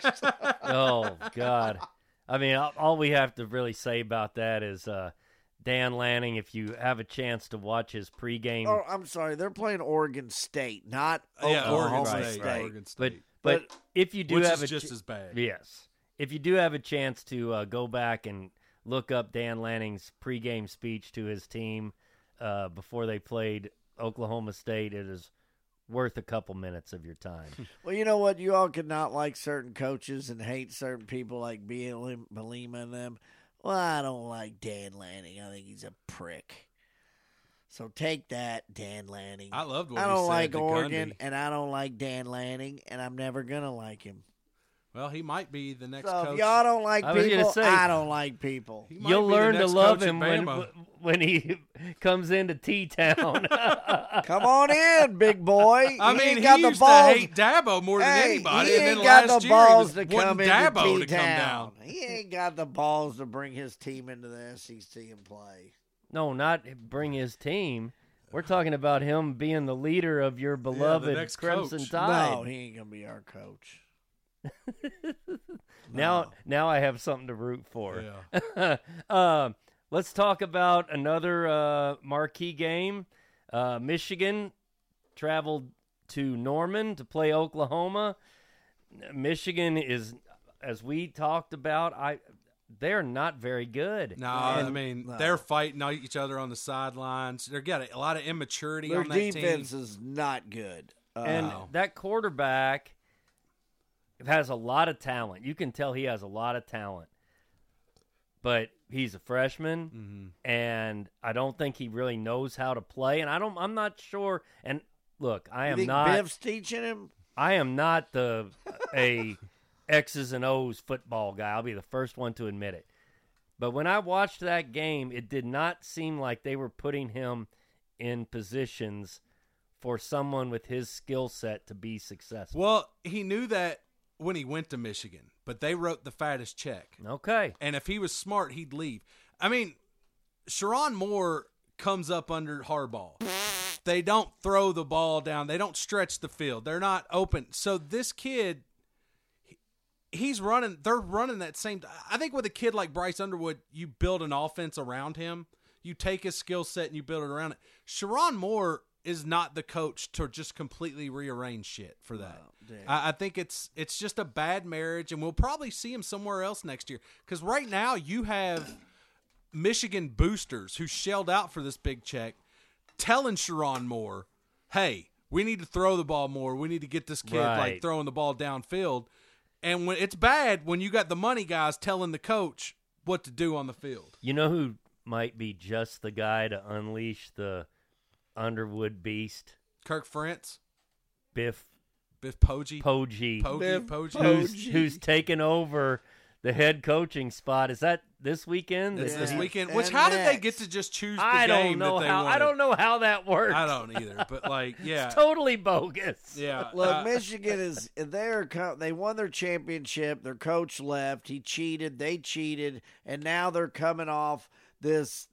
Oh, God. I mean, all we have to really say about that is Dan Lanning, if you have a chance to watch his pregame. Oh, I'm sorry, they're playing Oregon State, not Yeah, Oklahoma Oregon State. State. Oregon State. But if you do which have is a just as bad. Yes. If you do have a chance to go back and look up Dan Lanning's pregame speech to his team before they played Oklahoma State, it is worth a couple minutes of your time. Well, you know what? You all could not like certain coaches and hate certain people like Bielema and them. Well, I don't like Dan Lanning. I think he's a prick. So take that, Dan Lanning. I loved what I he don't said like to Oregon, Gundy. and I don't like Dan Lanning, and I'm never going to like him. Well, he might be the next So coach. if y'all don't like I was gonna people, say- I don't like people. He might You'll be the learn to next love coach at him Bama. when he comes into T-Town. Come on in, big boy. I He mean, ain't he got the used balls. to hate Dabo more than Hey, anybody, he and ain't then got last the year balls he was to come wanting into Dabo to come T-Town. down. He ain't got the balls to bring his team into the SEC and play. No, not bring his team. We're talking about him being the leader of your beloved next Crimson coach. Tide. No, he ain't gonna be our coach. Now I have something to root for. Yeah. Let's talk about another marquee game. Michigan traveled to Norman to play Oklahoma. Michigan is, as we talked about, they're not very good. No, I mean, they're fighting each other on the sidelines. They've got a lot of immaturity Their on that team. defense is not good. And that quarterback has a lot of talent. You can tell he has a lot of talent. But he's a freshman, and I don't think he really knows how to play. And I'm not sure. And look, I you am think not. Biff's teaching him? I am not a X's and O's football guy. I'll be the first one to admit it. But when I watched that game, it did not seem like they were putting him in positions for someone with his skill set to be successful. Well, he knew that when he went to Michigan, but they wrote the fattest check. Okay. And if he was smart, he'd leave. I mean, Sharon Moore comes up under Harbaugh. They don't throw the ball down. They don't stretch the field. They're not open. So this kid, he's running. They're running that same. I think with a kid like Bryce Underwood, you build an offense around him. You take his skill set and you build it around it. Sharon Moore is not the coach to just completely rearrange shit for that. I think it's just a bad marriage, and we'll probably see him somewhere else next year. Because right now you have Michigan boosters who shelled out for this big check telling Sharon Moore, hey, we need to throw the ball more. We need to get this kid like throwing the ball downfield. And when it's bad when you got the money guys telling the coach what to do on the field. You know who might be just the guy to unleash the Underwood beast? Kirk Ferentz, Biff Poggi, Poggi, who's taken over the head coaching spot. Is that this weekend? It's this weekend. And Which how did they next. get to just choose the I don't game know that they how. wanted? I don't know how that works. I don't either. But like, yeah, It's totally bogus. yeah. Look, Michigan is they won their championship. Their coach left. He cheated. They cheated, and now they're coming off this.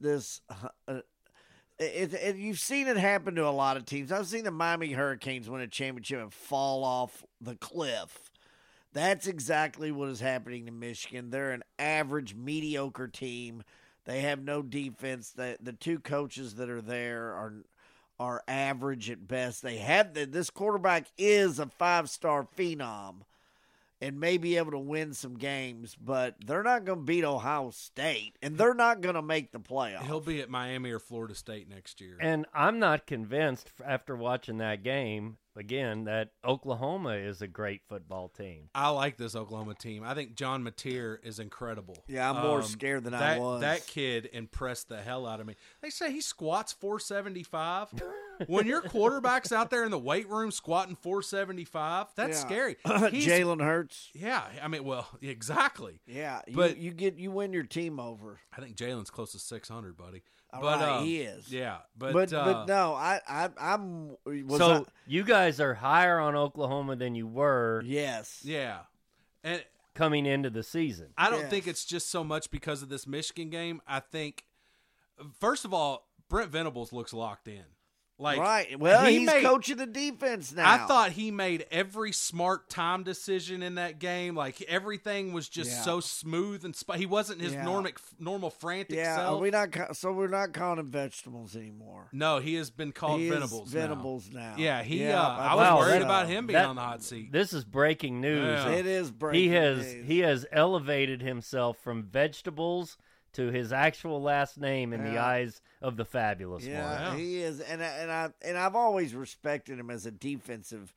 You've seen it happen to a lot of teams. I've seen the Miami Hurricanes win a championship and fall off the cliff. That's exactly what is happening to Michigan. They're an average, mediocre team. They have no defense. The two coaches that are there are average at best. They have this quarterback is a 5-star phenom and may be able to win some games, but they're not going to beat Ohio State, and they're not going to make the playoffs. He'll be at Miami or Florida State next year. And I'm not convinced after watching that game again, that Oklahoma is a great football team. I like this Oklahoma team. I think John Mateer is incredible. Yeah, I'm more scared than I was. That kid impressed the hell out of me. They say he squats 475. When your quarterback's out there in the weight room squatting 475, that's scary. Jalen Hurts. Yeah, I mean, well, exactly. Yeah, but you win your team over. I think Jalen's close to 600, buddy. But he is. Yeah, but no, I'm. You guys are higher on Oklahoma than you were. Yes. Yeah, and coming into the season, I don't think it's just so much because of this Michigan game. I think, first of all, Brent Venables looks locked in. Like, right. Well, he's coaching the defense now. I thought he made every smart time decision in that game. Like, everything was just so smooth and he wasn't his normal frantic self. We're not calling him Vegetables anymore. No, he has been called Venables. Venables now. Yeah, I was worried about him being on the hot seat. This is breaking news. Yeah. It is breaking news. He has elevated himself from Vegetables to his actual last name in the eyes of the fabulous one. Yeah, he is, and I've always respected him as a defensive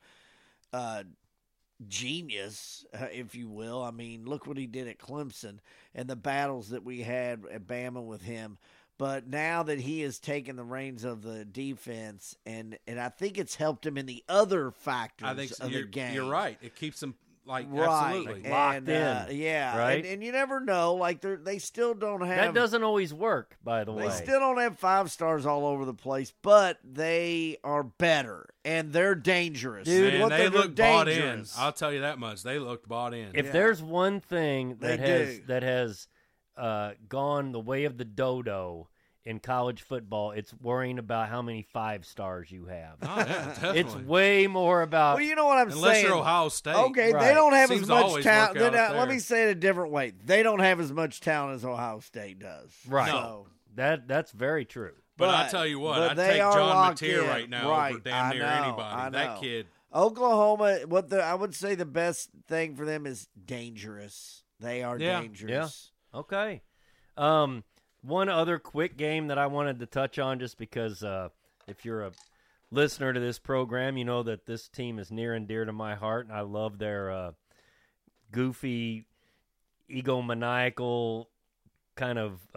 genius, if you will. I mean, look what he did at Clemson and the battles that we had at Bama with him. But now that he has taken the reins of the defense, and I think it's helped him in the other factors of the game. You're right. It keeps him. Like Absolutely locked in. Yeah, right. And you never know. Like they still don't have. That doesn't always work, by the way. They still don't have 5 stars all over the place, but they are better and they're dangerous. Dude, they look bought in. I'll tell you that much. They looked bought in. If there's one thing that has gone the way of the dodo in college football, it's worrying about how many 5 stars you have. Oh, yeah, definitely. It's way more about. Well, you know what I'm saying. Unless you're Ohio State. Okay, right. they don't have Seems as much talent. Let me say it a different way. They don't have as much talent as Ohio State does. Right. So, that's very true. But I tell you what, I'd take John Mateer right now over damn near anybody. That kid. Oklahoma, I would say the best thing for them is dangerous. They are dangerous. Yeah. Okay. One other quick game that I wanted to touch on, just because if you're a listener to this program, you know that this team is near and dear to my heart, and I love their goofy, egomaniacal kind of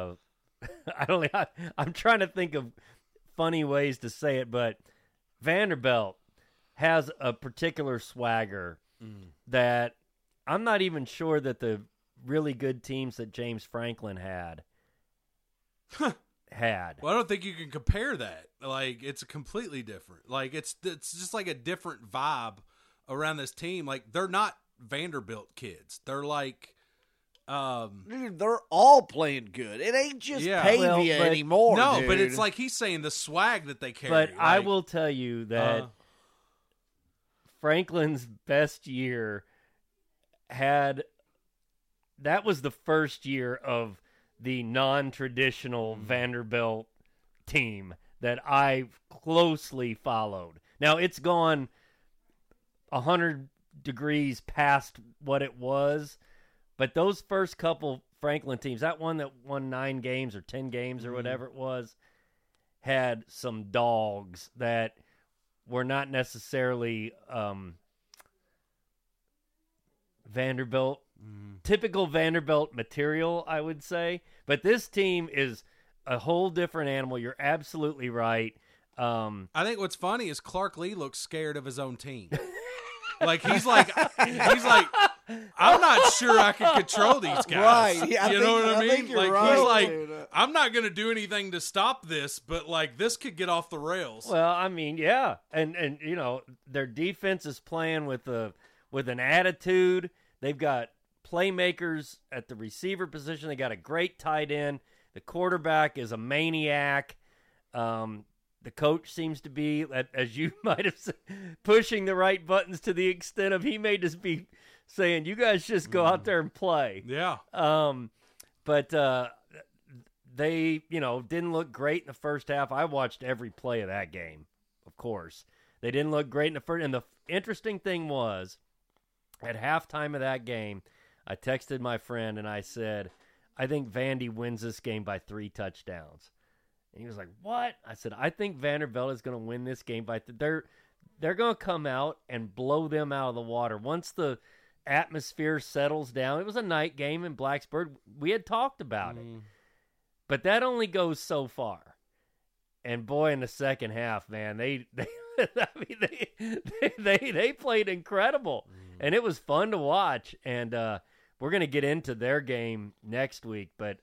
I'm trying to think of funny ways to say it, but Vanderbilt has a particular swagger that I'm not even sure that the really good teams that James Franklin had. Well, I don't think you can compare that. Like, it's completely different. Like, it's just like a different vibe around this team. Like, they're not Vanderbilt kids. They're like, dude, they're all playing good. It ain't just Pavia anymore. No, dude. but it's like he's saying the swag that they carry. But I will tell you that Franklin's best year that was the first year of the non-traditional Vanderbilt team that I closely followed. Now, it's gone 100 degrees past what it was, but those first couple Franklin teams, that one that won 9 games or 10 games or whatever it was, had some dogs that were not necessarily Vanderbilt. Typical Vanderbilt material, I would say. But this team is a whole different animal. You're absolutely right. I think what's funny is Clark Lee looks scared of his own team. he's like, I'm not sure I can control these guys. Right. Yeah, you know what I mean? Think you're right, he's like, dude. I'm not going to do anything to stop this, but like this could get off the rails. Well, I mean, yeah. And you know, their defense is playing with an attitude. They've got playmakers at the receiver position. They got a great tight end. The quarterback is a maniac. The coach seems to be, as you might have said, pushing the right buttons to the extent of he may just be saying, you guys just go out there and play. Yeah. But they, didn't look great in the first half. I watched every play of that game, of course. They didn't look great in the first. And the interesting thing was, at halftime of that game, I texted my friend and I said, I think Vandy wins this game by 3 touchdowns. And he was like, what? I said, I think Vanderbilt is going to win this game by they're going to come out and blow them out of the water. Once the atmosphere settles down, it was a night game in Blacksburg. We had talked about it. But that only goes so far. And boy, in the second half, man, they played incredible. And it was fun to watch. And we're going to get into their game next week, but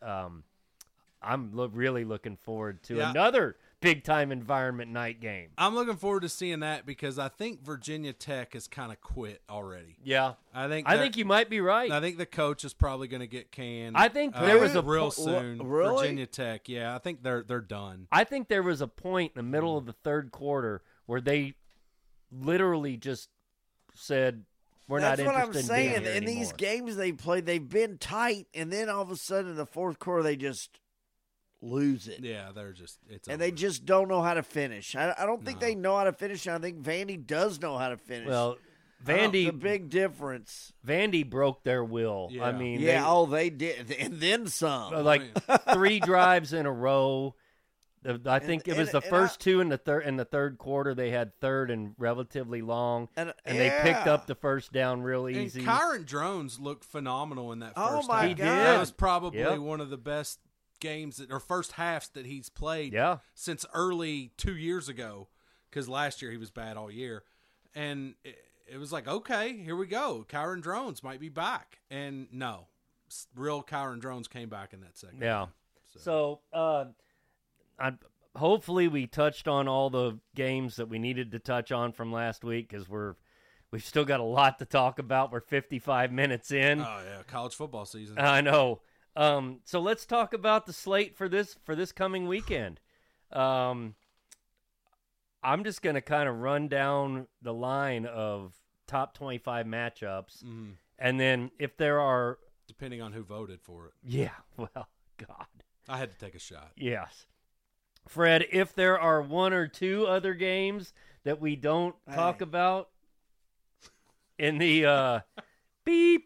I'm really looking forward to another big-time environment night game. I'm looking forward to seeing that because I think Virginia Tech has kind of quit already. Yeah. I think you might be right. I think the coach is probably going to get canned. I think there was a real soon. Really? Virginia Tech, yeah. I think they're done. I think there was a point in the middle of the third quarter where they literally just said, we're not interested That's what I'm saying. in being here In these anymore. games they played, they've been tight, and then all of a sudden in the fourth quarter they just lose it. Yeah, they're just and they just don't know how to finish. I don't think they know how to finish. I think Vandy does know how to finish. Well, Vandy, the big difference. Vandy broke their will. Yeah. I mean, they did, and then some. like 3 drives in a row. I think it was the first two in the third quarter. They had third and relatively long, and they picked up the first down real easy. And Kyron Drones looked phenomenal in that first half. my God. That was probably Yep. one of the best games or first halves that he's played since early 2 years ago, because last year he was bad all year. And it was like, okay, here we go. Kyron Drones might be back. And no, real Kyron Drones came back in that second half. So hopefully we touched on all the games that we needed to touch on from last week, because we've still got a lot to talk about. We're 55 minutes in. Oh yeah, college football season. I know. So let's talk about the slate for this coming weekend. I'm just going to kind of run down the line of top 25 matchups, and then if there are, depending on who voted for it. Yeah, well, God, I had to take a shot. Yes. Fred, if there are 1 or 2 other games that we don't talk about in the beep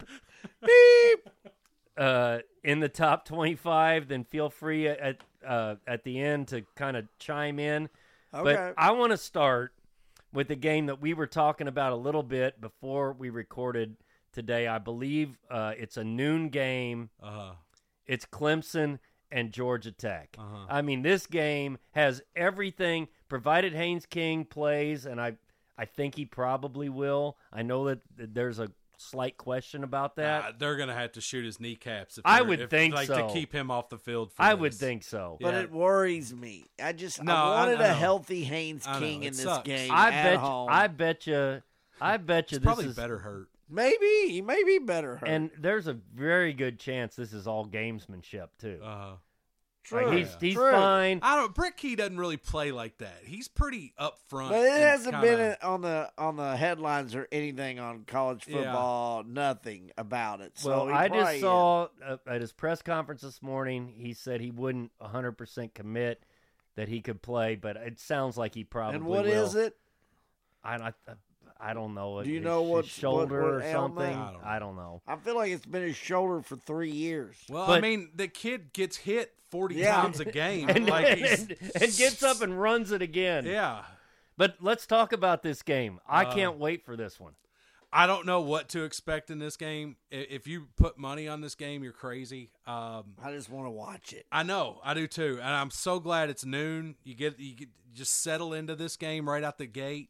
in the top 25, then feel free at the end to kind of chime in. Okay. But I want to start with the game that we were talking about a little bit before we recorded today. I believe it's a noon game. It's Clemson and Georgia Tech. I mean, this game has everything, provided Haynes King plays, and I think he probably will. I know that there's a slight question about that. They're going to have to shoot his kneecaps. I would think so. To keep him off the field. I would think so. But it worries me. I wanted a healthy Haynes King in this game at home. I bet you this probably is better hurt. Maybe he may be better hurt. And there's a very good chance this is all gamesmanship too. True. Like he's True. fine. Brick Key doesn't really play like that. He's pretty upfront. But it hasn't been on the headlines or anything on college football. Nothing about it. So Well, I just saw at his press conference this morning, he said he wouldn't 100% commit that he could play, but it sounds like he probably And what will. is it? I don't know. Do you know what shoulder what or something? ailment? I don't know. I feel like it's been his shoulder for 3 years. Well, But- I mean, the kid gets hit 40 times a game. and, like and gets up and runs it again. Yeah. But let's talk about this game. I can't wait for this one. I don't know what to expect in this game. If you put money on this game, you're crazy. I just want to watch it. I know, I do too, and I'm so glad it's noon. You get just settle into this game right out the gate.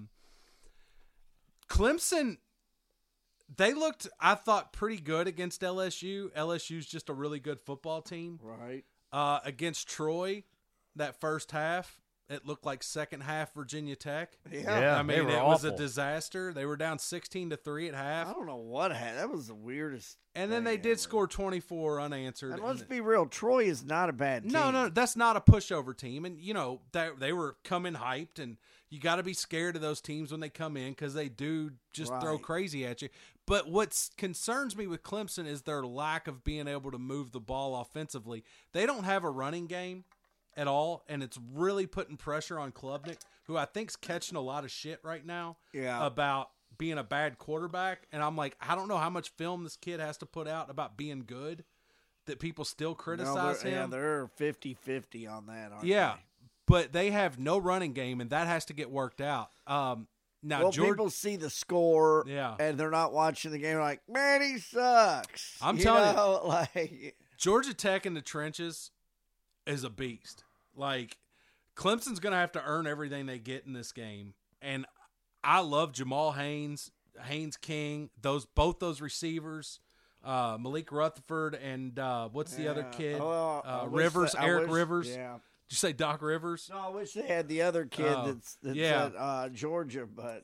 Clemson, they looked, I thought, pretty good against LSU. LSU's just a really good football team. Right. Against Troy, that first half, it looked like second half Virginia Tech. Yeah, I mean, they were it was a awful. disaster. They were down 16-3 at half. I don't know what happened. That was the weirdest. And then they thing did ever. score 24 unanswered. And let's be real, Troy is not a bad team. No, that's not a pushover team. And, you know, they were coming hyped, and you got to be scared of those teams when they come in because they do just throw Right. crazy at you. But what concerns me with Clemson is their lack of being able to move the ball offensively. They don't have a running game at all, and it's really putting pressure on Klubnik, who I think's catching a lot of shit right now about being a bad quarterback. And I'm like, I don't know how much film this kid has to put out about being good that people still criticize him. Yeah, they're 50-50 on that, aren't Yeah, they? but they have no running game, and that has to get worked out. Now, people see the score, and they're not watching the game. Like, man, he sucks. I'm telling you, like Georgia Tech in the trenches is a beast. Like, Clemson's going to have to earn everything they get in this game, and I love Jamal Haynes King, both those receivers, Malik Rutherford, and what's the other kid? Eric Rivers. Yeah. Did you say Doc Rivers? No, I wish they had the other kid that's at Georgia, but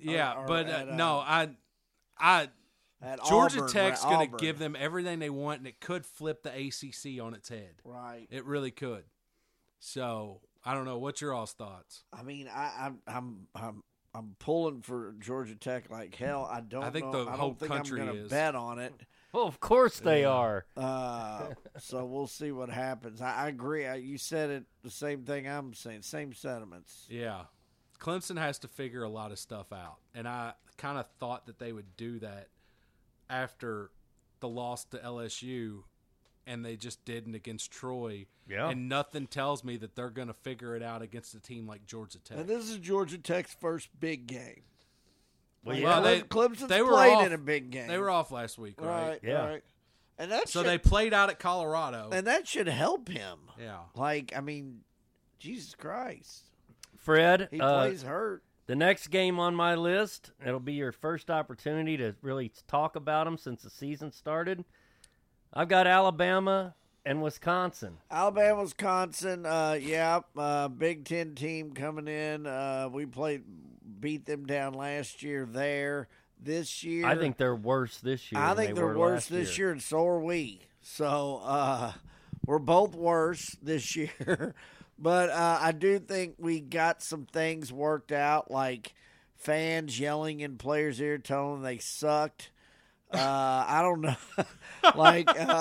Georgia Tech's going to give them everything they want, and it could flip the ACC on its head. Right, it really could. So I don't know. What's your all's thoughts? I mean, I'm pulling for Georgia Tech like hell. I think the whole country I'm going to bet on it. Well, of course they are. So we'll see what happens. I agree. You said it, the same thing I'm saying. Same sentiments. Yeah. Clemson has to figure a lot of stuff out. And I kind of thought that they would do that after the loss to LSU, and they just didn't against Troy. Yeah. And nothing tells me that they're going to figure it out against a team like Georgia Tech. And this is Georgia Tech's first big game. Clemson's played in a big game. They were off last week, right? Right. And they played out at Colorado. And that should help him. Yeah. Like, I mean, Jesus Christ. Fred. He plays hurt. The next game on my list, it'll be your first opportunity to really talk about them since the season started. I've got Alabama and Wisconsin. Alabama, Wisconsin, Big Ten team coming in. We beat them down last year there. This year, I think they're worse this year. I think they're worse this year, and so are we. So we're both worse this year. But I do think we got some things worked out, like fans yelling in players' ear, telling them they sucked. I don't know. I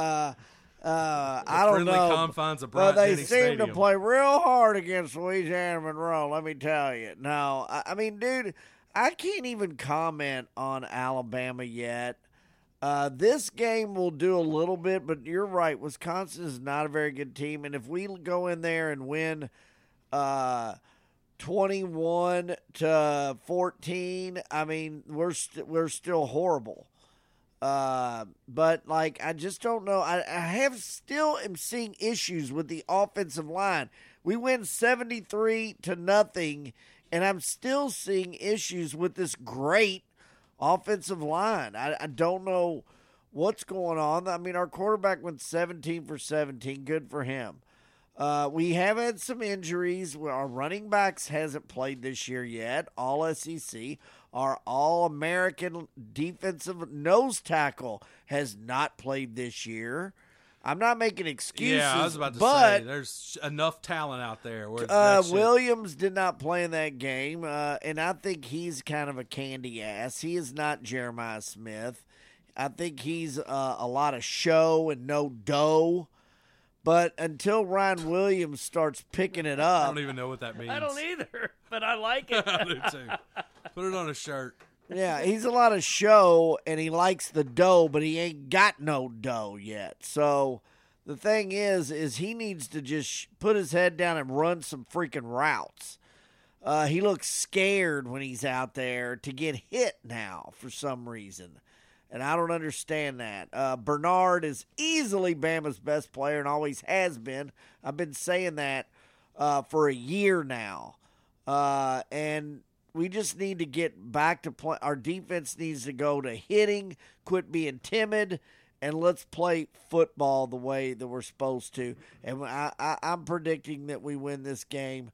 don't know. Confines of but they seem Stadium. To play real hard against Louisiana Monroe, let me tell you. No, I mean, dude, I can't even comment on Alabama yet. This game will do a little bit, but you're right. Wisconsin is not a very good team, and if we go in there and win 21-14, I mean, we're still horrible. But like, I just don't know. I am seeing issues with the offensive line. We win 73-0, and I'm still seeing issues with this great offensive line. I don't know what's going on. I mean, our quarterback went 17 for 17. Good for him. We have had some injuries. Our running backs hasn't played this year yet. All SEC. Our All-American defensive nose tackle has not played this year. I'm not making excuses. Yeah, I was about to say, there's enough talent out there. Williams did not play in that game, and I think he's kind of a candy ass. He is not Jeremiah Smith. I think he's a lot of show and no dough. But until Ryan Williams starts picking it up. I don't even know what that means. I don't either, but I like it. I do too. Put it on a shirt. Yeah, he's a lot of show, and he likes the dough, but he ain't got no dough yet. So the thing is he needs to just put his head down and run some freaking routes. He looks scared when he's out there to get hit now for some reason, and I don't understand that. Bernard is easily Bama's best player and always has been. I've been saying that for a year now, and we just need to get back to play. Our defense needs to go to hitting, quit being timid, and let's play football the way that we're supposed to. And I'm predicting that we win this game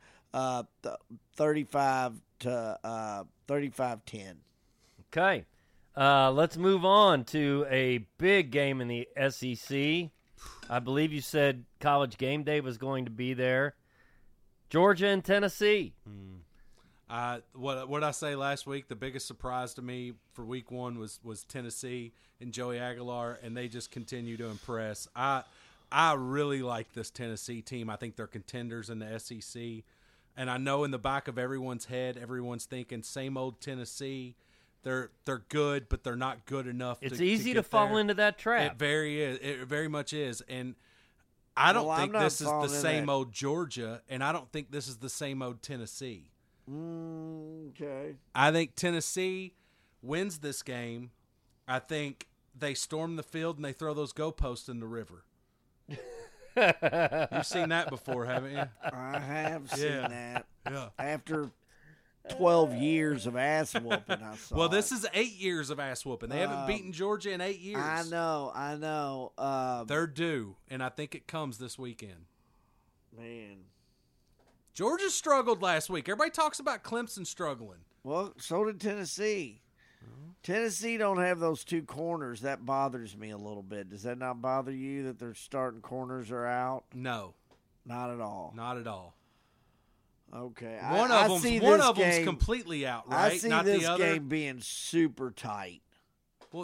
35-10. Okay. Let's move on to a big game in the SEC. I believe you said College Game Day was going to be there. Georgia and Tennessee. What I say last week, the biggest surprise to me for week one was Tennessee and Joey Aguilar, and they just continue to impress. I really like this Tennessee team. I think they're contenders in the SEC, and I know in the back of everyone's head, everyone's thinking same old Tennessee. They're good, but they're not good enough. It's easy to fall into that trap. It very much is, and I don't think this is the same old Georgia, and I don't think this is the same old Tennessee. Okay. I think Tennessee wins this game. I think they storm the field and they throw those goalposts in the river. You've seen that before, haven't you? I have seen that. Yeah. After 12 years of ass whooping, I saw. Well, this is 8 years of ass whooping. They haven't beaten Georgia in 8 years. I know. They're due, and I think it comes this weekend. Man. Georgia struggled last week. Everybody talks about Clemson struggling. Well, so did Tennessee. Tennessee don't have those two corners. That bothers me a little bit. Does that not bother you that their starting corners are out? No. Not at all. Not at all. Okay. One of them's completely out, right? I see not this the other. game being super tight. Well,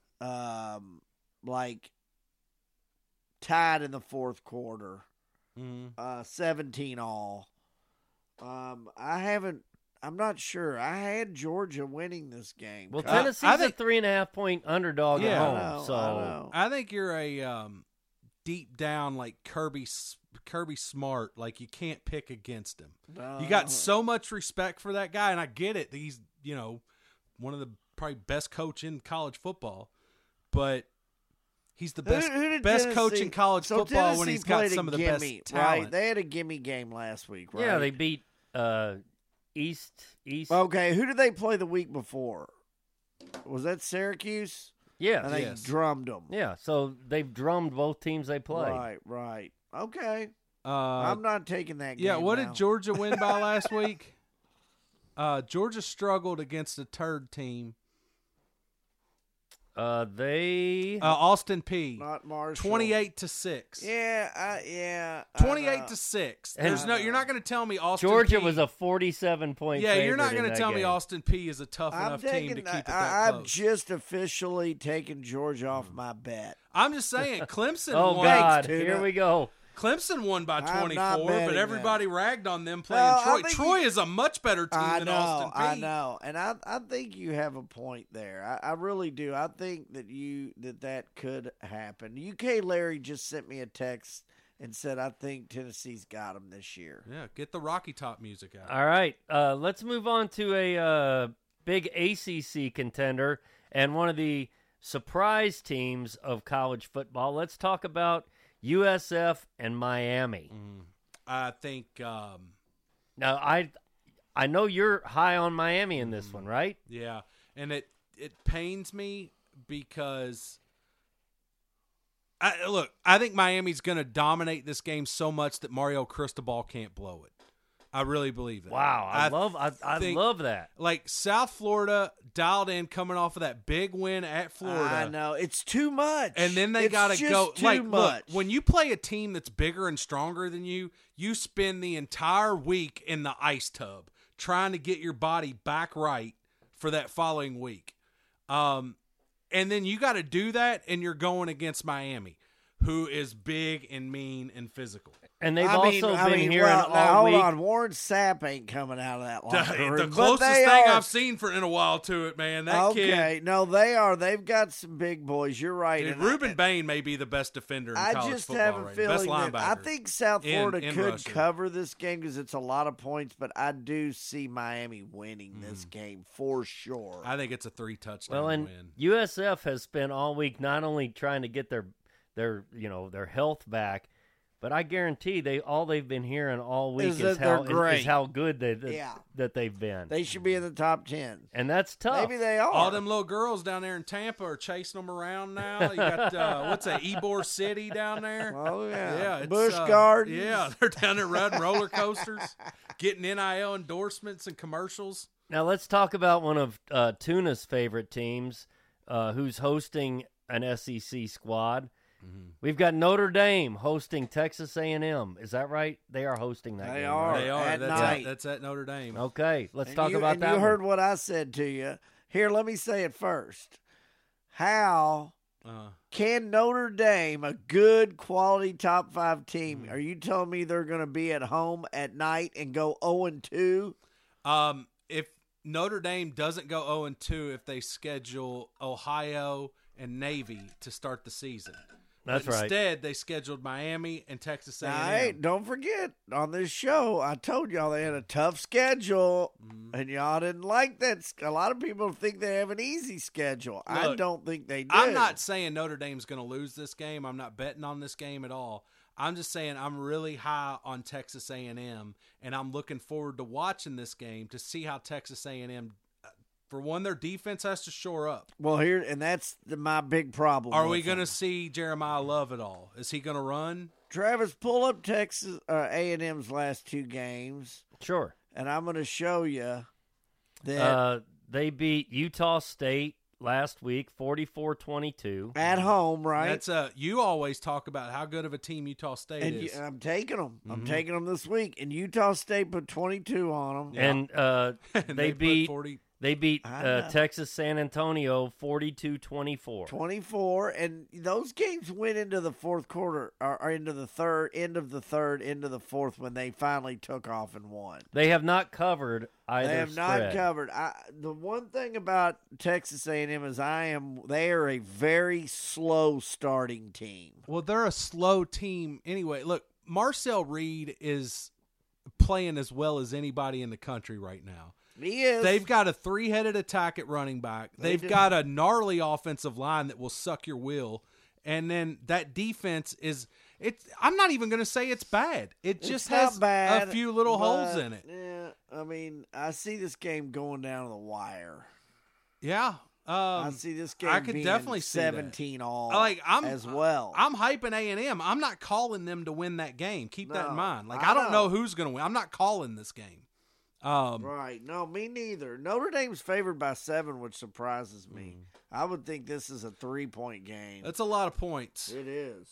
like tied in the fourth quarter. 17 all. I'm not sure. I had Georgia winning this game. Well, Tennessee's a 3.5-point underdog at home. I so know. I think you're a deep down like Kirby Smart. Like you can't pick against him. You got so much respect for that guy, and I get it. He's one of the probably best coach in college football, but he's the best coach in college football when he's got some of the best talent. Right? They had a gimme game last week, right? Yeah, they beat East. Okay, who did they play the week before? Was that Syracuse? Yeah. And they drummed them. Yeah, so they've drummed both teams they played. Right. Okay. I'm not taking that game. Yeah, what now. did Georgia win by last week? Georgia struggled against a turd team. Austin Peay. Not Marshall. 28-6. Yeah. 28-6. There's you're not going to tell me Austin Georgia Peay was a 47-point. Yeah, you're not going to tell me Austin Peay is a tough enough team to keep it that close. I've just officially taken Georgia off my bet. I'm just saying, Clemson oh won. God, Thanks, here we go. Clemson won by 24, but everybody ragged on them playing No, Troy. Troy is a much better team than Austin Peay. I know, and I think you have a point there. I really do. I think that could happen. UK Larry just sent me a text and said, I think Tennessee's got them this year. Yeah, get the Rocky Top music out. All right, let's move on to a big ACC contender and one of the surprise teams of college football. Let's talk about USF and Miami. I think now I know you're high on Miami in this one, right? Yeah, and it pains me because I think Miami's going to dominate this game so much that Mario Cristobal can't blow it. I really believe it. Wow, I love that. Like South Florida dialed in, coming off of that big win at Florida. I know it's too much, and then they got to go. Too much. Look, when you play a team that's bigger and stronger than you, you spend the entire week in the ice tub trying to get your body back right for that following week. And then you got to do that, and you're going against Miami, who is big and mean and physical. And they've also been here all hold week. on, Warren Sapp ain't coming out of that locker room. The closest thing I've seen in a while to it, man. That kid. Okay, no, they are. They've got some big boys. You're right. And Ruben Bain may be the best defender in college football. I just have a feeling best linebacker. I think South Florida could rushing. cover this game because it's a lot of points, but I do see Miami winning this game for sure. I think it's a 3-touchdown win. USF has spent all week not only trying to get their health back, but I guarantee they've been hearing all week is how good that they've been. They should be in the top 10. And that's tough. Maybe they are. All them little girls down there in Tampa are chasing them around now. You got what's that, Ybor City down there? Oh yeah, it's, Busch Gardens. Yeah, they're down there riding roller coasters, getting NIL endorsements and commercials. Now let's talk about one of Tuna's favorite teams, who's hosting an SEC squad. We've got Notre Dame hosting Texas A&M. Is that right? They are hosting that game. They are. Right? They are. At That's night. That's at Notre Dame. Okay, let's talk about that. You heard what I said to you. Here, let me say it first. How can Notre Dame, a good quality top 5 team, are you telling me they're going to be at home at night and go 0-2? If Notre Dame doesn't go 0-2, if they schedule Ohio and Navy to start the season. That's right. Instead, they scheduled Miami and Texas A&M. Hey, don't forget, on this show, I told y'all they had a tough schedule, and y'all didn't like that. A lot of people think they have an easy schedule. I don't think they do. I'm not saying Notre Dame's going to lose this game. I'm not betting on this game at all. I'm just saying I'm really high on Texas A&M, and I'm looking forward to watching this game to see how Texas A&M, for one, their defense has to shore up. Well, that's my big problem. Are we going to see Jeremiah Love at all? Is he going to run? Travis, pull up Texas A&M's last 2 games. Sure. And I'm going to show you that they beat Utah State last week, 44-22. at home, right? That's you always talk about how good of a team Utah State is. I'm taking them. I'm taking them this week. And Utah State put 22 on them. And And they beat 40. They beat Texas San Antonio 42-24. 24, and those games went into the fourth quarter, or into the third, end of the third, into the fourth, when they finally took off and won. They have not covered either They have spread. not covered. The one thing about Texas A&M is they are a very slow starting team. Well, they're a slow team anyway. Look, Marcel Reed is playing as well as anybody in the country right now. He is. They've got a 3-headed attack at running back. They've got a gnarly offensive line that will suck your will. And then that defense I'm not even going to say it's bad. It just has bad, a few little holes in it. Yeah, I mean, I see this game going down to the wire. Yeah. I see this game I could being definitely see 17 all as well. I'm hyping A&M. I'm not calling them to win that game. Keep that in mind. I don't know know who's going to win. I'm not calling this game. Right. No, me neither. Notre Dame's favored by 7, which surprises me. I would think this is a 3-point game. That's a lot of points. It is.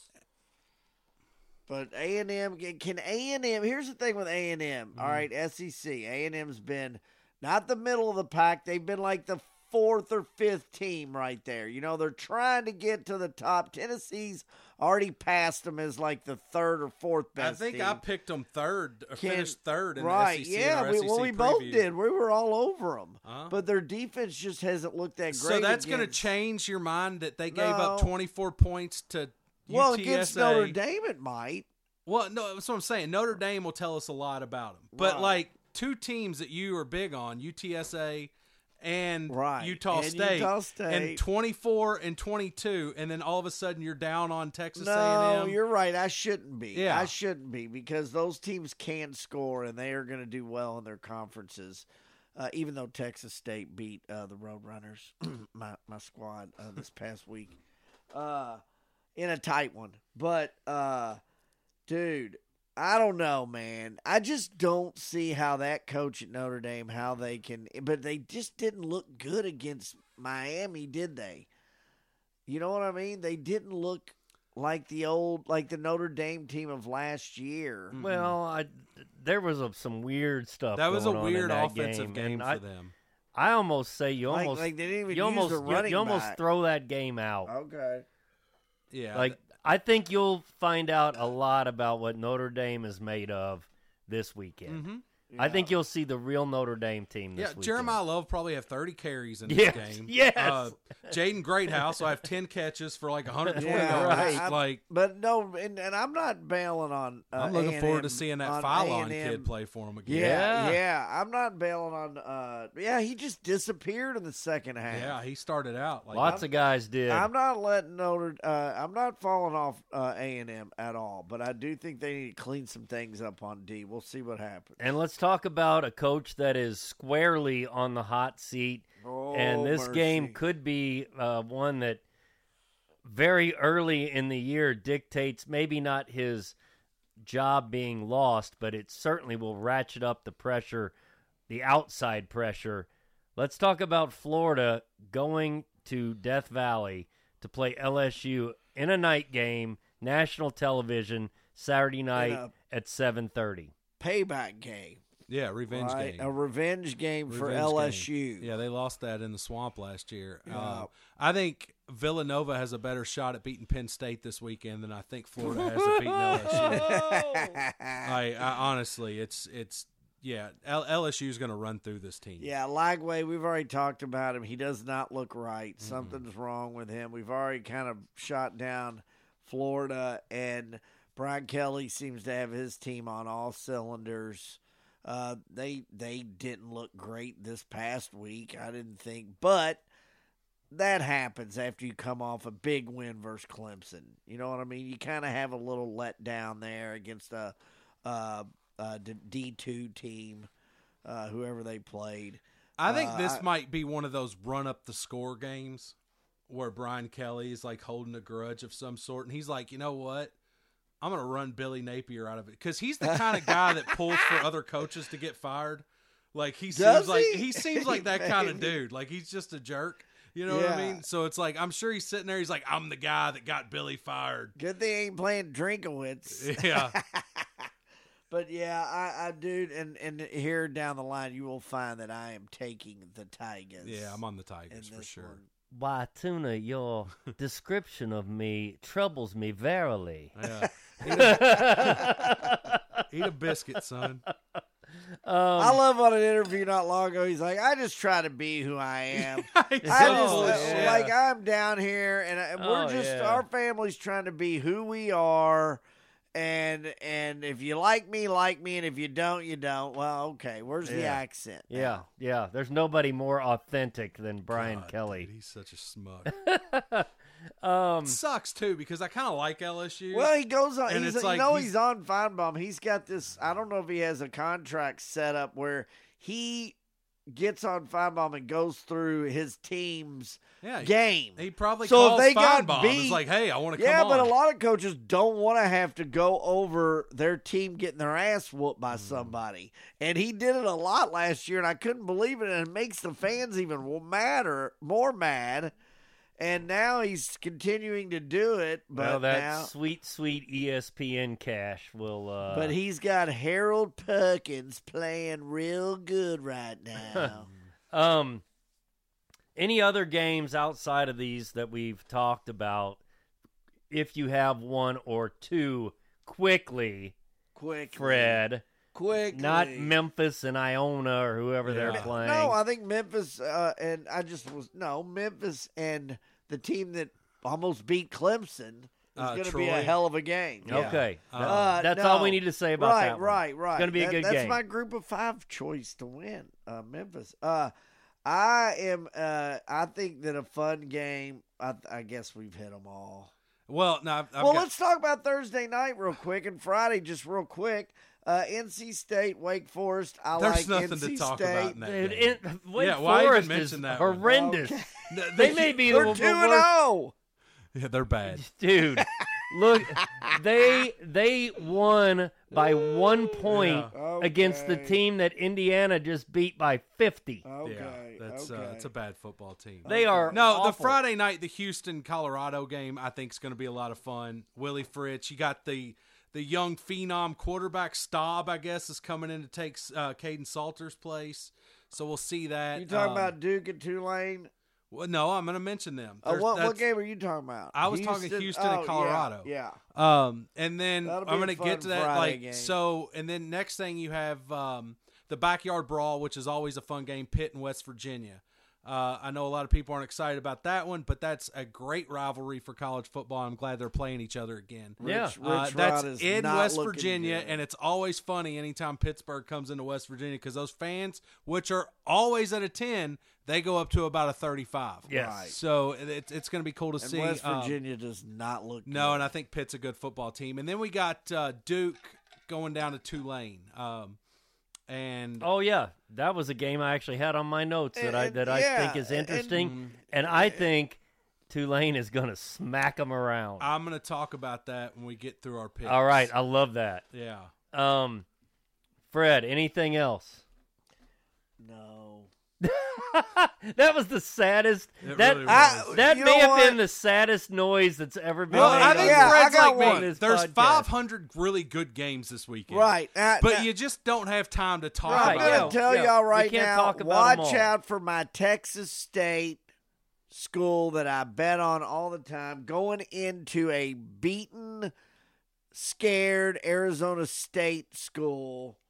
But A&M, can A&M, here's the thing with A&M. All right, SEC. A&M's been not the middle of the pack. They've been like the 4th or 5th team right there. You know, they're trying to get to the top. Tennessee's already passed them as like the 3rd or 4th best I think team. I picked them third, finished third in right, the SEC. yeah, we both did. We were all over them. But their defense just hasn't looked that great. So that's going to change your mind that they gave up 24 points to Well, UTSA. against Notre Dame it might. Well, no, that's what I'm saying. Notre Dame will tell us a lot about them. But, like, 2 teams that you are big on, UTSA and Utah State, and 24 and 22, and then all of a sudden you're down on Texas A&M. No, you're right. I shouldn't be. Yeah. I shouldn't be, because those teams can score, and they are going to do well in their conferences. Even though Texas State beat the Roadrunners, my squad, this past week, in a tight one. But, dude, I don't know, man. I just don't see how that coach at Notre Dame, how they can – but they just didn't look good against Miami, did they? You know what I mean? They didn't look like the Notre Dame team of last year. Well, there was some weird stuff. That was a going on weird in that offensive game for them. I almost say you Like almost they didn't even you use almost the running you almost back. throw that game out. Okay. Yeah. I think you'll find out a lot about what Notre Dame is made of this weekend. Mm-hmm. Yeah. I think you'll see the real Notre Dame team this weekend. Jeremiah Love probably have 30 carries in this game. Yes. Jaden Greathouse will have 10 catches for like 120 Yeah, yards. but no, and I'm not bailing on. I'm looking A&M, forward to seeing that on Phylon A&M. kid play for him again. Yeah, I'm not bailing on. He just disappeared in the second half. Yeah, he started out like Lots of guys did. I'm not letting I'm not falling off A&M at all, but I do think they need to clean some things up on D. We'll see what happens. And let's talk about a coach that is squarely on the hot seat. And this game could be one that very early in the year dictates maybe not his job being lost, but it certainly will ratchet up the pressure, the outside pressure. Let's talk about Florida going to Death Valley to play LSU in a night game, national television, Saturday night at 7:30. Payback game. Yeah, revenge game. A revenge game for Revenge LSU. game. Yeah, they lost that in the swamp last year. Yeah. I think Villanova has a better shot at beating Penn State this weekend than I think Florida has at beating LSU. I honestly, LSU's going to run through this team. Yeah, Lagway, we've already talked about him. He does not look right. Something's wrong with him. We've already kind of shot down Florida, and Brian Kelly seems to have his team on all cylinders. They didn't look great this past week, I didn't think, but that happens after you come off a big win versus Clemson. You know what I mean? You kind of have a little letdown there against a D2 team, whoever they played. I think this might be one of those run-up-the-score games where Brian Kelly is like holding a grudge of some sort, and he's like, you know what? I'm going to run Billy Napier out of it, because he's the kind of guy that pulls for other coaches to get fired. Like he seems like that kind of dude. Like he's just a jerk. You know what I mean? So it's like, I'm sure he's sitting there. He's like, I'm the guy that got Billy fired. Good thing he ain't playing Drinkowitz. Yeah. But yeah, I dude, and here down the line, you will find that I am taking the Tigers. Yeah, I'm on the Tigers for sure. One. Why, Tuna, your description of me troubles me verily. Yeah. Eat a biscuit, son. I love on an interview not long ago. He's like, I just try to be who I am. Like I'm down here, and we're just our family's trying to be who we are. And if you like me, and if you don't, you don't. Well, okay. Where's the accent? Yeah, yeah. There's nobody more authentic than Brian Kelly. Dude, he's such a smug. It sucks too, because I kind of like LSU. Well, he goes on. And He's on Feinbaum. He's got this. I don't know if he has a contract set up where he gets on Feinbaum and goes through his team's game. He probably so calls if they Feinbaum. got beat, it's like, hey, I want to come on. Yeah, but a lot of coaches don't want to have to go over their team getting their ass whooped by somebody. And he did it a lot last year, and I couldn't believe it, and it makes the fans even more mad. And now he's continuing to do it. But sweet ESPN cash will. But he's got Harold Perkins playing real good right now. Any other games outside of these that we've talked about? If you have one or two, quickly, Fred. Quickly. Not Memphis and Iona or whoever they're playing. No, I think Memphis Memphis and the team that almost beat Clemson is going to be a hell of a game. Okay. That's all we need to say about that one. Right. It's going to be a good game. That's my group of 5 choice to win, Memphis. I think that a fun game, I guess we've hit them all. Well, no. Let's talk about Thursday night real quick and Friday just real quick. NC State, Wake Forest. There's like nothing NC to talk State. about in that game. Wake why even Forest mention is that horrendous. Okay. They may be They're the 2-0. Yeah, they're bad. Dude, look, they won by 1 point against the team that Indiana just beat by 50. Okay. It's a bad football team. They are awful. The Friday night, the Houston-Colorado game, I think is going to be a lot of fun. Willie Fritz, you got the young phenom quarterback Staub, I guess, is coming in to take Caden Salter's place. So we'll see that. You talking about Duke and Tulane? Well, no, I'm going to mention them. What game are you talking about? I was talking Houston and Colorado. Yeah. And then I'm going to get to that. Friday game. So, and then next thing you have the Backyard Brawl, which is always a fun game, Pitt and West Virginia. I know a lot of people aren't excited about that one, but that's a great rivalry for college football. I'm glad they're playing each other again. Rich that's is in not West looking Virginia, good. and it's always funny anytime Pittsburgh comes into West Virginia because those fans, which are always at a 10, they go up to about a 35. Yes. Right. So it's going to be cool to see. West Virginia does not look good. No, and I think Pitt's a good football team. And then we got Duke going down to Tulane. And that was a game I actually had on my notes that I think is interesting, and I think Tulane is going to smack them around. I'm going to talk about that when we get through our picks. All right, I love that. Yeah. Fred, anything else? No. That was the saddest. That may have been the saddest noise that's ever been made. I think Fred's like me. There's podcast. 500 really good games this weekend. Right. But you just don't have time to talk I'm about going to tell y'all right now, watch them all. out for my Texas State school that I bet on all the time going into a beaten, scared Arizona State school.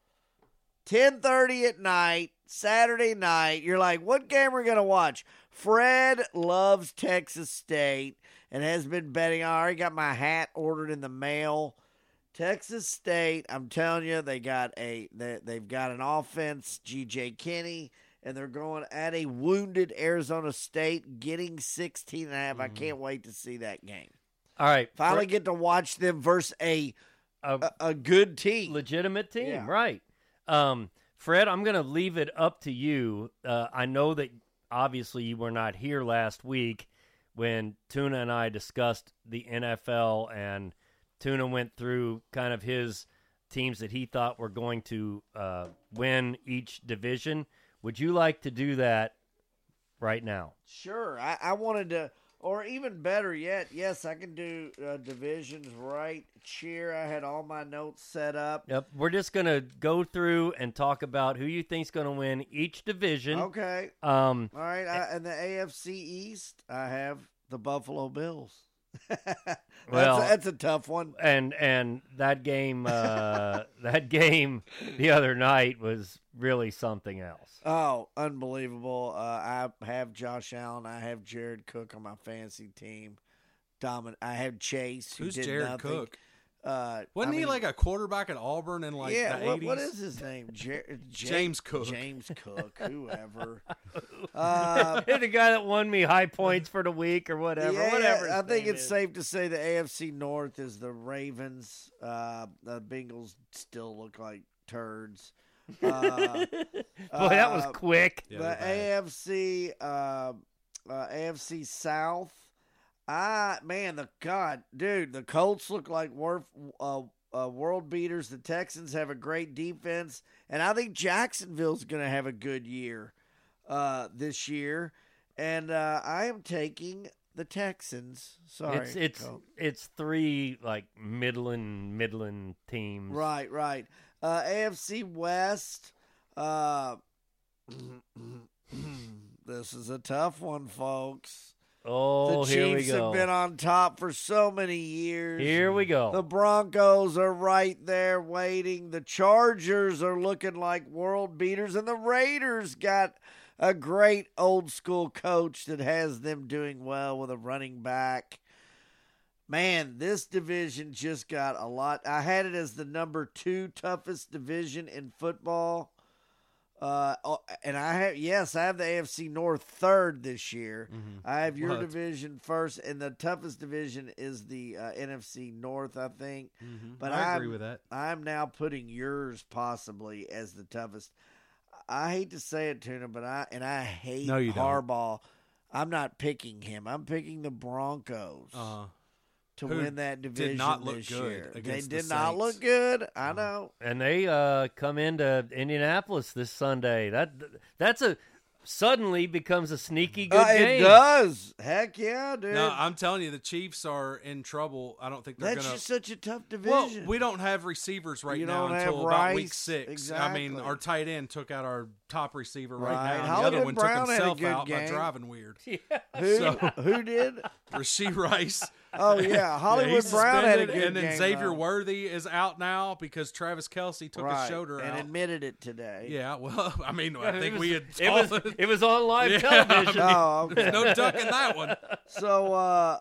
10:30 at night, Saturday night. You're like, what game are we going to watch? Fred loves Texas State, and has been betting. I already got my hat ordered in the mail. Texas State, I'm telling you, they've got an offense, G.J. Kinney, and they're going at a wounded Arizona State, getting 16.5. I can't wait to see that game. All right. Finally get to watch them versus a good team. Legitimate team, Yeah. right. Fred, I'm going to leave it up to you. I know that obviously you were not here last week when Tuna and I discussed the NFL, and Tuna went through kind of his teams that he thought were going to win each division. Would you like to do that right now? Sure. I wanted to, or even better yet, yes, I can do divisions right here. I had all my notes set up. Yep. We're just going to go through and talk about who you think's going to win each division. Okay. All right. In the AFC East, I have the Buffalo Bills. That's a tough one. And that game the other night was really something else. Oh, unbelievable. I have Josh Allen. I have Jared Cook on my fantasy team. I have Chase. Who's did Jared nothing. Cook? Wasn't he like a quarterguy at Auburn in the 80s? What is his name? James Cook. James Cook, whoever. The guy that won me high points for the week or whatever. Whatever. I think it's safe to say the AFC North is the Ravens. The Bengals still look like turds. Boy, that was quick. The AFC South. The Colts look like world beaters. The Texans have a great defense, and I think Jacksonville's going to have a good year this year. And I am taking the Texans. Sorry, it's three like middling teams. Right. AFC West. This is a tough one, folks. Oh, the here we Chiefs go. have been on top for so many years. Here we go. The Broncos are right there waiting. The Chargers are looking like world beaters. And the Raiders got a great old school coach that has them doing well with a running back. Man, this division just got a lot. I had it as the number 2 toughest division in football. And I have the AFC North third this year. Mm-hmm. I have your division first, and the toughest division is the NFC North, I think. Mm-hmm. But I agree with that. I'm now putting yours possibly as the toughest. I hate to say it, Tuna, but I hate Harbaugh. I'm not picking him. I'm picking the Broncos. To win that division did not look this good year. They against did the not Saints. look good. I know. And they come into Indianapolis this Sunday. That's suddenly becomes a sneaky good game. It does. Heck yeah, dude. No, I'm telling you, the Chiefs are in trouble. I don't think they're That's going just such a tough division. Well, we don't have receivers right You now don't until have about Rice. week 6. Exactly. I mean, our tight end took out our top receiver right Right. now. And Hollywood the other one Brown took had a himself good out by game. driving weird. Who did? Rasheed Rice. Oh, yeah. Hollywood he's Brown had a suspended, good and then game. Xavier though. Worthy is out now because Travis Kelce took his shoulder and out. admitted it today. Yeah, well, I mean, I think we had It was on live Yeah, television. Oh, okay. There's no ducking that one. So,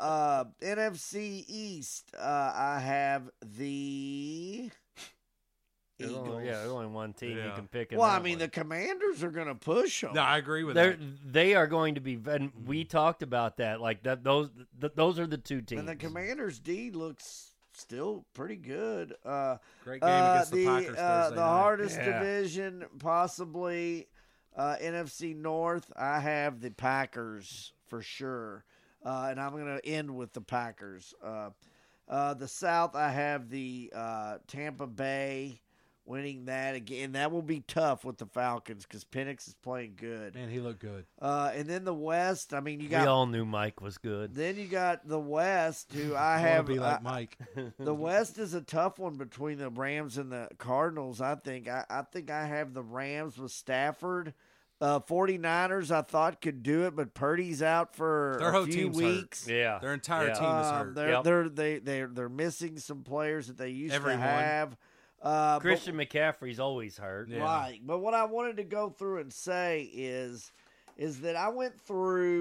NFC East, I have the Eagles. There's only one team you Yeah. can pick. In Well, that I mean, one. the Commanders are going to push them. No, I agree with They are going to be, and we talked about that. Like that, those are the two teams. And the Commanders' D looks still pretty good. Great game against the Packers Thursday the night. hardest division, possibly NFC North. I have the Packers for sure, and I'm going to end with the Packers. The South, I have the Tampa Bay winning that again. That will be tough with the Falcons because Penix is playing good. Man, he looked good. And then the West, I mean, you we got. all knew Mike was good. Then you got the West, who I I have. want to be like Mike. The West is a tough one between the Rams and the Cardinals. I think I have the Rams with Stafford. 49ers I thought could do it, but Purdy's out for Their a whole few team's weeks. hurt. Yeah, Their entire team is hurt. They're missing some players that they used Everyone. to have. Christian McCaffrey's always hurt. Yeah. Right. But what I wanted to go through and say is that I went through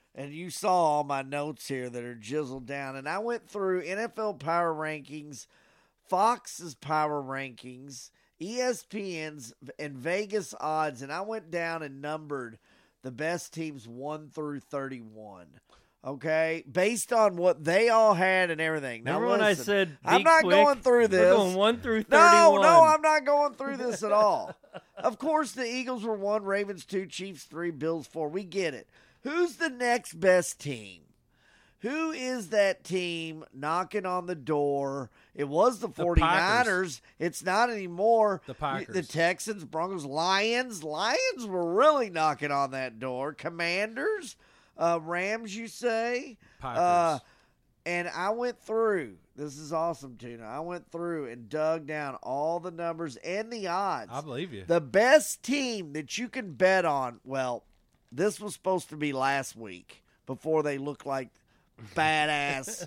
And you saw all my notes here that are chiseled down. And I went through NFL Power Rankings, Fox's Power Rankings, ESPN's, and Vegas odds. And I went down and numbered the best teams 1 through 31. Okay? Based on what they all had and everything. Now, remember when I said I'm not going through this. We're going 1 through 31. No, I'm not going through this at all. Of course, the Eagles were 1, Ravens 2, Chiefs 3, Bills 4. We get it. Who's the next best team? Who is that team knocking on the door? It was the 49ers. It's not anymore. The Packers. The Texans, Broncos, Lions. Lions were really knocking on that door. Commanders, Rams, you say? Packers. And I went through. This is awesome, Tuna. I went through and dug down all the numbers and the odds. I believe you. The best team that you can bet on, well, this was supposed to be last week before they looked like badass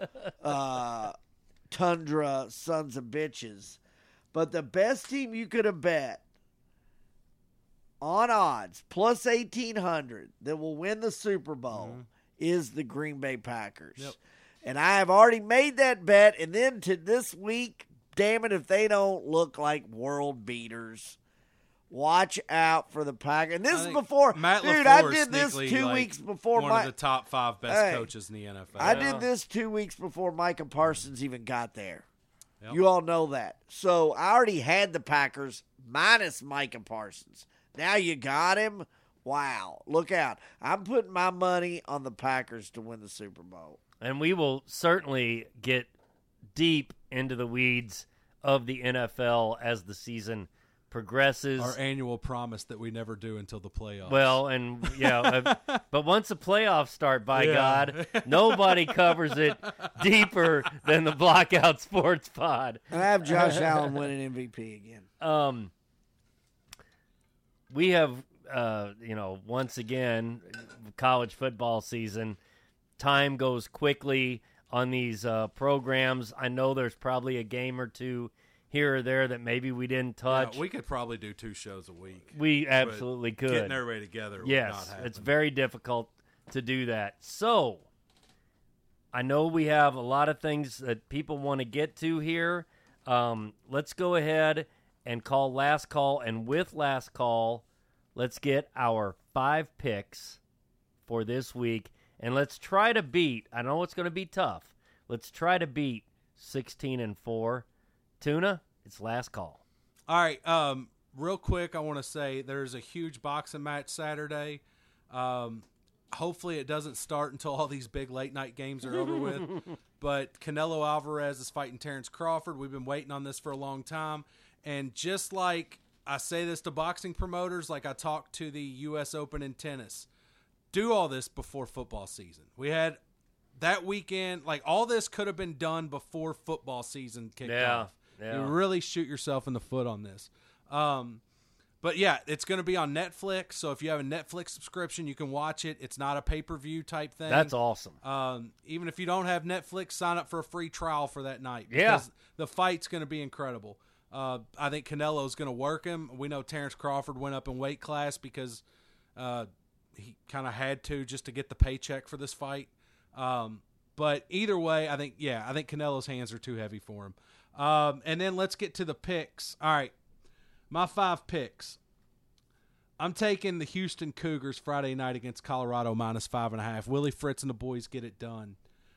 tundra sons of bitches. But the best team you could have bet on odds, plus 1,800, that will win the Super Bowl is the Green Bay Packers. Yep. And I have already made that bet. And then to this week, damn it, if they don't look like world beaters. Watch out for the Packers. And this is before, Matt dude, LaFleur I did this sneakily, 2 weeks before. One of the top 5 best coaches in the NFL. I did this 2 weeks before Micah Parsons even got there. Yep. You all know that. So I already had the Packers minus Micah Parsons. Now you got him. Wow. Look out. I'm putting my money on the Packers to win the Super Bowl. And we will certainly get deep into the weeds of the NFL as the season progresses. Our annual promise that we never do until the playoffs. Well, and but once the playoffs start, by God, nobody covers it deeper than the Blockout Sports Pod. And I have Josh Allen winning MVP again. We have, once again, college football season. Time goes quickly on these programs. I know there's probably a game or two here or there that maybe we didn't touch. Yeah, we could probably do 2 shows a week. We absolutely could. Getting everybody together would not happen. It's very difficult to do that. So, I know we have a lot of things that people want to get to here. Let's go ahead and call last call. And with last call, let's get our 5 picks for this week. And let's try to beat, I know it's going to be tough, let's try to beat 16-4. Tuna, it's last call. All right, real quick, I want to say there's a huge boxing match Saturday. Hopefully it doesn't start until all these big late-night games are over with. But Canelo Alvarez is fighting Terrence Crawford. We've been waiting on this for a long time. And just like I say this to boxing promoters, like I talk to the U.S. Open in tennis, do all this before football season. We had that weekend, like all this could have been done before football season kicked off. Yeah. You really shoot yourself in the foot on this. But yeah, it's going to be on Netflix. So if you have a Netflix subscription, you can watch it. It's not a pay-per-view type thing. That's awesome. Even if you don't have Netflix, sign up for a free trial for that night. Yeah. Because the fight's going to be incredible. I think Canelo's going to work him. We know Terrence Crawford went up in weight class because he kind of had to just to get the paycheck for this fight. But either way, I think Canelo's hands are too heavy for him. And then let's get to the picks. All right, my 5 picks. I'm taking the Houston Cougars Friday night against Colorado minus 5.5. Willie Fritz and the boys get it done.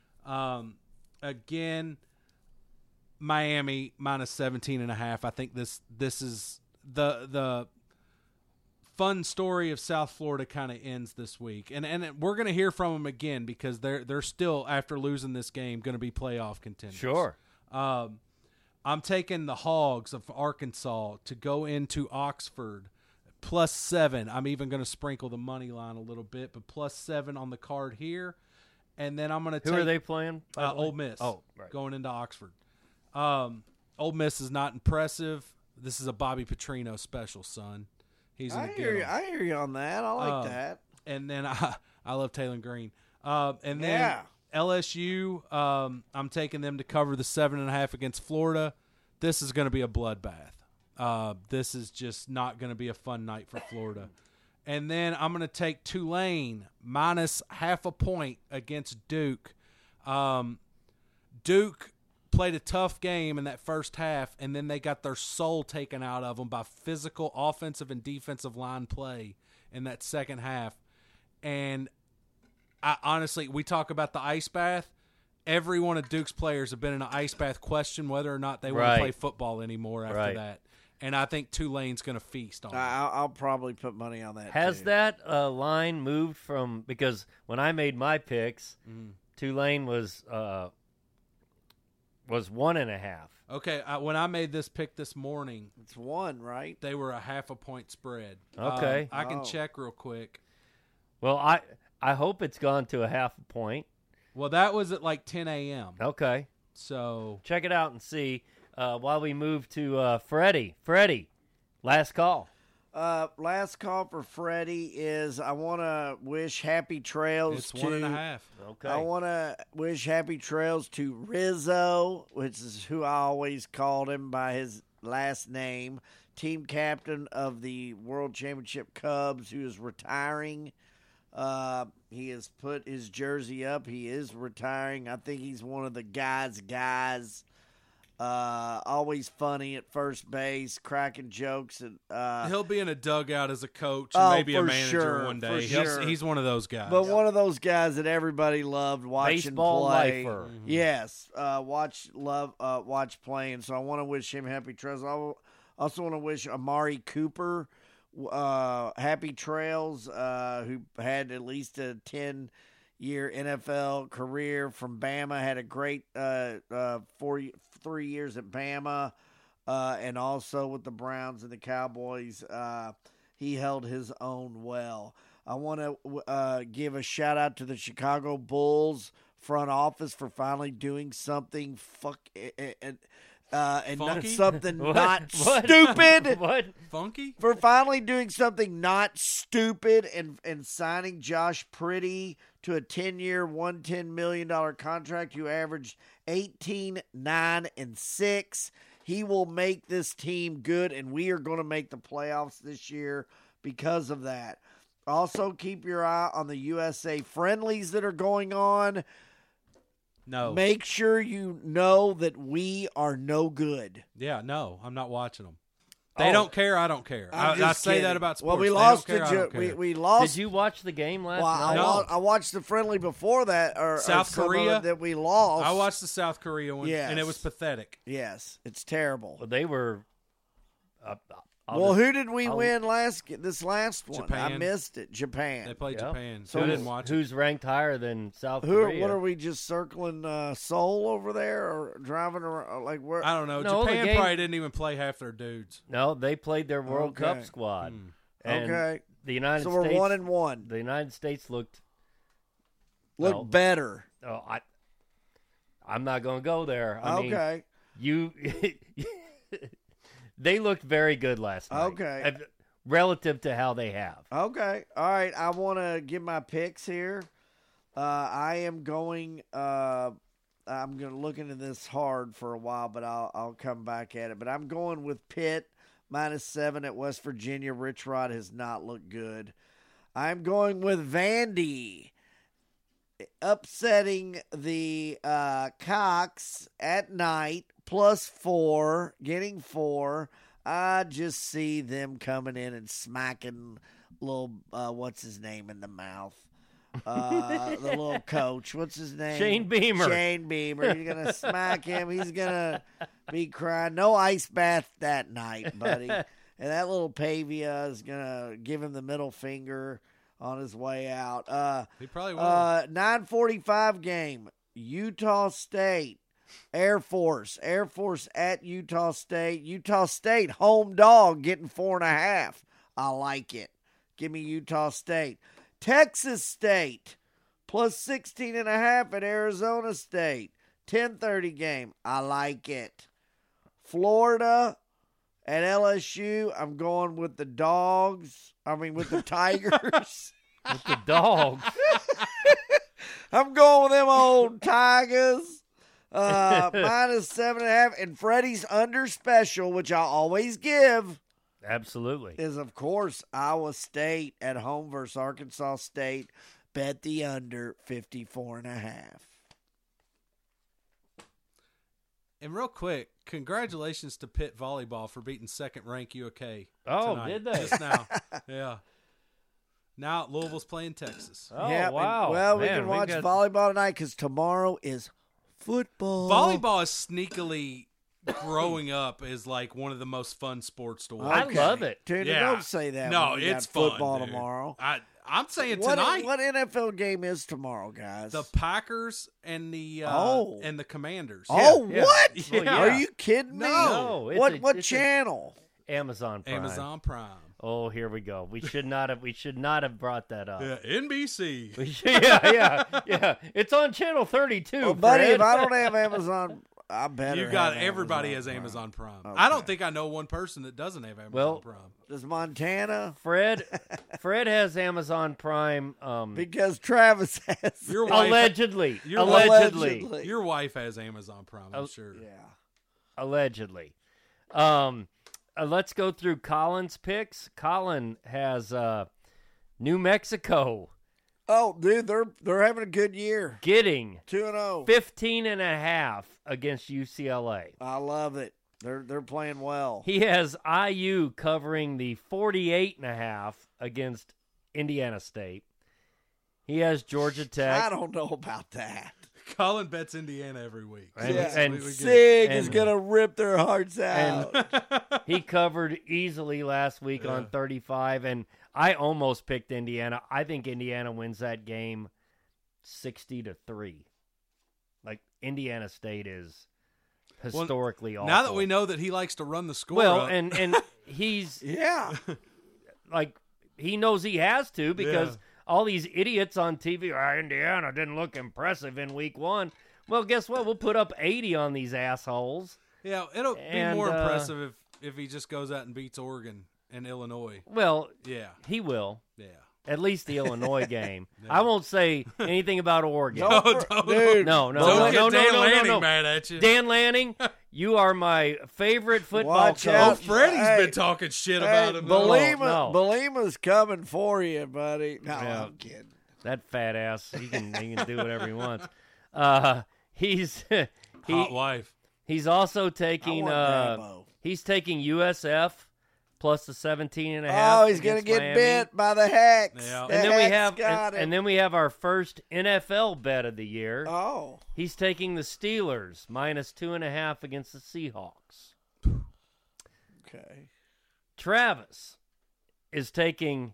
Again, Miami minus 17.5. I think this is the fun story of South Florida kind of ends this week. And we're going to hear from them again because they're still, after losing this game, going to be playoff contenders. Sure. I'm taking the Hogs of Arkansas to go into Oxford plus 7. I'm even going to sprinkle the money line a little bit, but plus 7 on the card here. And then I'm going to take... Who are they playing? Ole Miss. Oh, right. Going into Oxford. Ole Miss is not impressive. This is a Bobby Petrino special, son. He's I hear you on that. I like that. And then I love Taylor Green. And then LSU, I'm taking them to cover the 7.5 against Florida. This is going to be a bloodbath. This is just not going to be a fun night for Florida. And then I'm going to take Tulane minus half a point against Duke. Duke played a tough game in that first half, and then they got their soul taken out of them by physical offensive and defensive line play in that second half. And I honestly, we talk about the ice bath. Every one of Duke's players have been in an ice bath, question whether or not they want to play football anymore after that. And I think Tulane's going to feast on it. I'll probably put money on that. Has that line moved from – because when I made my picks, Tulane was 1.5. Okay, when I made this pick this morning – it's 1, right? They were a half a point spread. Okay. I can check real quick. Well, I hope it's gone to a half a point. Well, that was at like 10 a.m. Okay. So check it out and see. While we move to Freddie. Freddie, last call. Last call for Freddie is I want to wish happy trails it's to 1.5. Okay. I want to wish happy trails to Rizzo, which is who I always called him by his last name, team captain of the World Championship Cubs, who is retiring. He has put his jersey up. He is retiring. I think he's one of the guys. Always funny at first base, cracking jokes, and he'll be in a dugout as a coach and maybe a manager one day. He's one of those guys. But one of those guys that everybody loved watching baseball play. Lifer. Mm-hmm. Yes, watch playing. So I want to wish him happy trails. I also want to wish Amari Cooper happy trails, who had at least a 10-year NFL career from Bama, had a great 3 years at Bama, and also with the Browns and the Cowboys. He held his own well. I want to give a shout-out to the Chicago Bulls front office for finally doing something and not something not stupid. What? Funky? For finally doing something not stupid and signing Josh Pretty to a 10-year, $110 million contract who averaged 18, 9, and 6. He will make this team good, and we are going to make the playoffs this year because of that. Also, keep your eye on the USA friendlies that are going on. No. Make sure you know that we are no good. Yeah, no, I'm not watching them. They don't care. I don't care. I say that about sports. Well, we they lost. don't care, we lost. Did you watch the game last night? No. I watched the friendly before that. South Korea that we lost. I watched the South Korea one, and it was pathetic. Yes, it's terrible. Well, they were. Who did we win this last one? Japan. I missed it. Japan. They played Japan. So I didn't watch who's ranked higher than South Korea? What are we just circling Seoul over there or driving around? Like where? I don't know. No, Japan probably didn't even play half their dudes. No, they played their World Cup squad. And the United States. So we're 1-1. The United States looked better. Oh, I'm not going to go there. I mean, you. They looked very good last night. Okay. Relative to how they have. Okay. All right. I want to give my picks here. I am going I'm going to look into this hard for a while, but I'll come back at it. But I'm going with Pitt -7 at West Virginia. Rich Rod has not looked good. I'm going with Vandy upsetting the Cox at night. +4, getting 4. I just see them coming in and smacking little, what's his name in the mouth? The little coach. What's his name? Shane Beamer. Shane Beamer. You're going to smack him. He's going to be crying. No ice bath that night, buddy. And that little Pavia is going to give him the middle finger on his way out. He probably will. 9:45 game. Utah State. Air Force at Utah State. Utah State, home dog, getting 4.5. I like it. Give me Utah State. Texas State, +16.5 at Arizona State. 10:30 game. I like it. Florida at LSU. I'm going with the dogs. With the Tigers. With the dogs. I'm going with them old Tigers. -7.5, and Freddie's under special, which I always give. Absolutely. is, of course, Iowa State at home versus Arkansas State. Bet the under 54.5. And real quick, congratulations to Pitt Volleyball for beating second-ranked UK. Oh, tonight, did they? Just now. Yeah. Now Louisville's playing Texas. Oh, Yeah, wow. Well, we Man, can we've watch got- volleyball tonight because tomorrow is football. Volleyball is sneakily growing up as like one of the most fun sports to watch. I love it. Tuna, Yeah. don't say that. No, when we it's got fun, football dude. tomorrow. I'm saying What tonight. what NFL game is tomorrow, guys? The Packers and the and the Commanders. Oh, Yeah. what? Yeah. Are you kidding me? No, it's what a- channel? Amazon Prime. Amazon Prime. Oh, here we go. We should not have brought that up. Yeah, NBC. We should- yeah. It's on channel 32. Well, buddy, Fred. if I don't have Amazon, I better. You got have everybody Amazon has Prime. Amazon Prime. Okay. I don't think I know one person that doesn't have Amazon Well- Prime. Does Montana? Fred has Amazon Prime. Because Travis has. Your wife, Allegedly. Your- Allegedly. your wife has Amazon Prime. I'm sure. Yeah. Allegedly. Let's go through Colin's picks. Colin has New Mexico Oh, dude, they're having a good year. getting 2-0. 15.5 against UCLA. I love it. They're playing well. He has IU covering the 48.5 against Indiana State. He has Georgia Tech. I don't know about that. Colin bets Indiana every week. And- Yeah. and- We get it. Sig is and- gonna rip their hearts out. He covered easily last week on 35, and I almost picked Indiana. I think Indiana wins that game 60-3. Like, Indiana State is historically awful. Now that we know that he likes to run the score well, up, and he's Yeah. like, he knows he has to because Yeah. all these idiots on TV, Indiana didn't look impressive in week 1. Well, guess what? We'll put up 80 on these assholes. yeah, it'll and, be more impressive if he just goes out and beats Oregon and Illinois. Well, Yeah, he will. yeah. At least the Illinois game. I won't say anything about Oregon. Dude, No, Don't get Dan no, Lanning no. mad at you. Dan Lanning, you are my favorite football Watch coach. out. Oh, Freddie's Hey, been talking shit Hey, about him. though. No. Belema's coming for you, buddy. No, Yeah. I'm kidding. That fat ass, he can do whatever he wants. He's Hot wife. he's also I taking want Dabo. he's taking USF plus the 17.5. Oh, he's gonna against get Miami. bit by the Hex. Yeah. The And then we Hex have got and him. then we have our first NFL bet of the year. Oh, He's taking the Steelers minus 2.5 against the Seahawks. okay. Travis is taking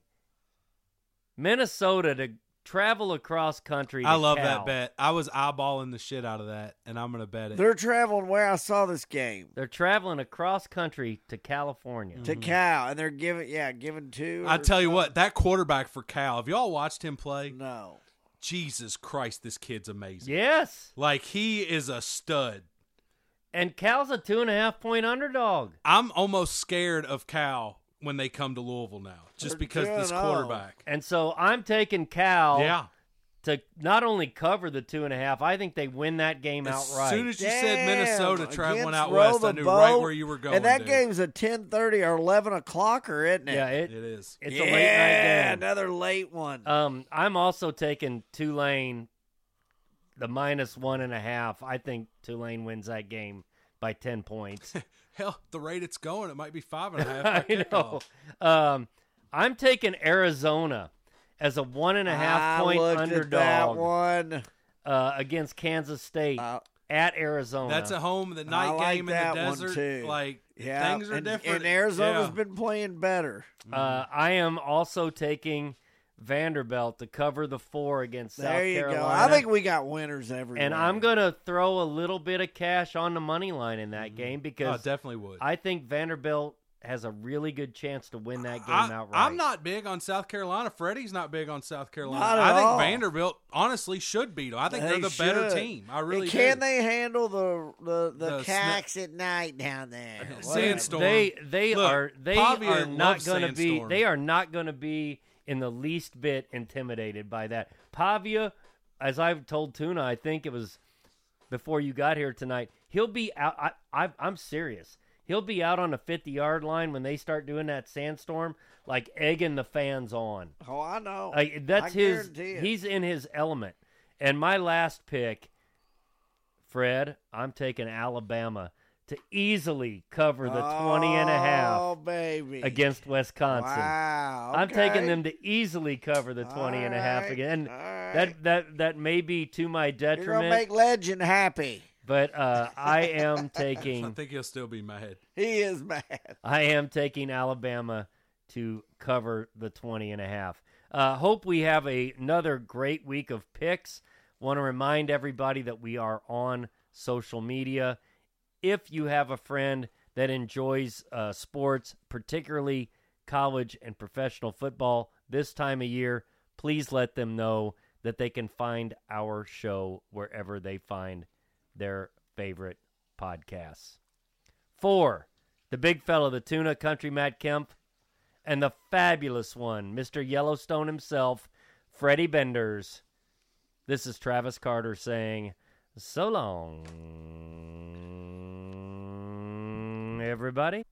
Minnesota to travel across country. I to love Cal. that bet. I was eyeballing the shit out of that, and I'm going to bet it. They're traveling where I saw this game They're traveling across country to California. to Cal, and they're giving two. I or tell you something. what, that quarterback for Cal, have y'all watched him play? No. Jesus Christ, this kid's amazing. Yes, Like, he is a stud. and Cal's a 2.5-point underdog. I'm almost scared of Cal when they come to Louisville now, just They're because this 2-0. quarterback. And so I'm taking Cal Yeah. to not only cover the 2.5, I think they win that game As outright. soon as you said Minnesota Damn, traveling against out Row west, the I knew right Boat. where you were going. And that dude. game's a 10:30 or 11 o'clocker, isn't it? yeah, It is. it's yeah, a late night game. another late one. I'm also taking Tulane, the minus 1.5. I think Tulane wins that game by 10 points. Hell, the rate it's going, it might be 5.5. I by know. kickoff. I'm taking Arizona as a 1.5-point I looked at that underdog one. against Kansas State at Arizona. That's a home, the night like game in that the one, desert. too. Like, Yeah, things are and, different. And Arizona's Yeah. been playing better. I am also taking Vanderbilt to cover the 4 against South There you Carolina. go. I think we got winners everywhere. And I'm going to throw a little bit of cash on the money line in that game Oh, because definitely would. I think Vanderbilt has a really good chance to win that game outright. I'm not big on South Carolina. Freddie's not big on South Carolina. Not at I think all. Vanderbilt honestly should beat them. I think They they're the better should. team. I really Can do. they handle the The cacks at night down there? Sandstorm. They Look, are Pavia not loves going to be Sandstorm. they are not going to be in the least bit intimidated by that. Pavia, as I've told Tuna, I think it was before you got here tonight. He'll be out. I'm serious. He'll be out on the 50-yard line when they start doing that sandstorm, like egging the fans on. Oh, I know. That's his. Guarantee it. He's in his element. And my last pick, Fred, I'm taking Alabama to easily cover the 20 and a half baby. against Wisconsin. Wow. I'm okay. taking them to easily cover the 20 and a half again. And that may be to my detriment. You're going to make Legend happy. But I am taking. I think he'll still be mad. He is mad. I am taking Alabama to cover the 20 and a half. Hope we have another great week of picks. Want to remind everybody that we are on social media. If you have a friend that enjoys sports, particularly college and professional football this time of year, please let them know that they can find our show wherever they find their favorite podcasts. For the big fella, the tuna, Country Matt Kemp, and the fabulous one, Mr. Yellowstone himself, Freddie Benders, this is Travis Carter saying, so long, everybody.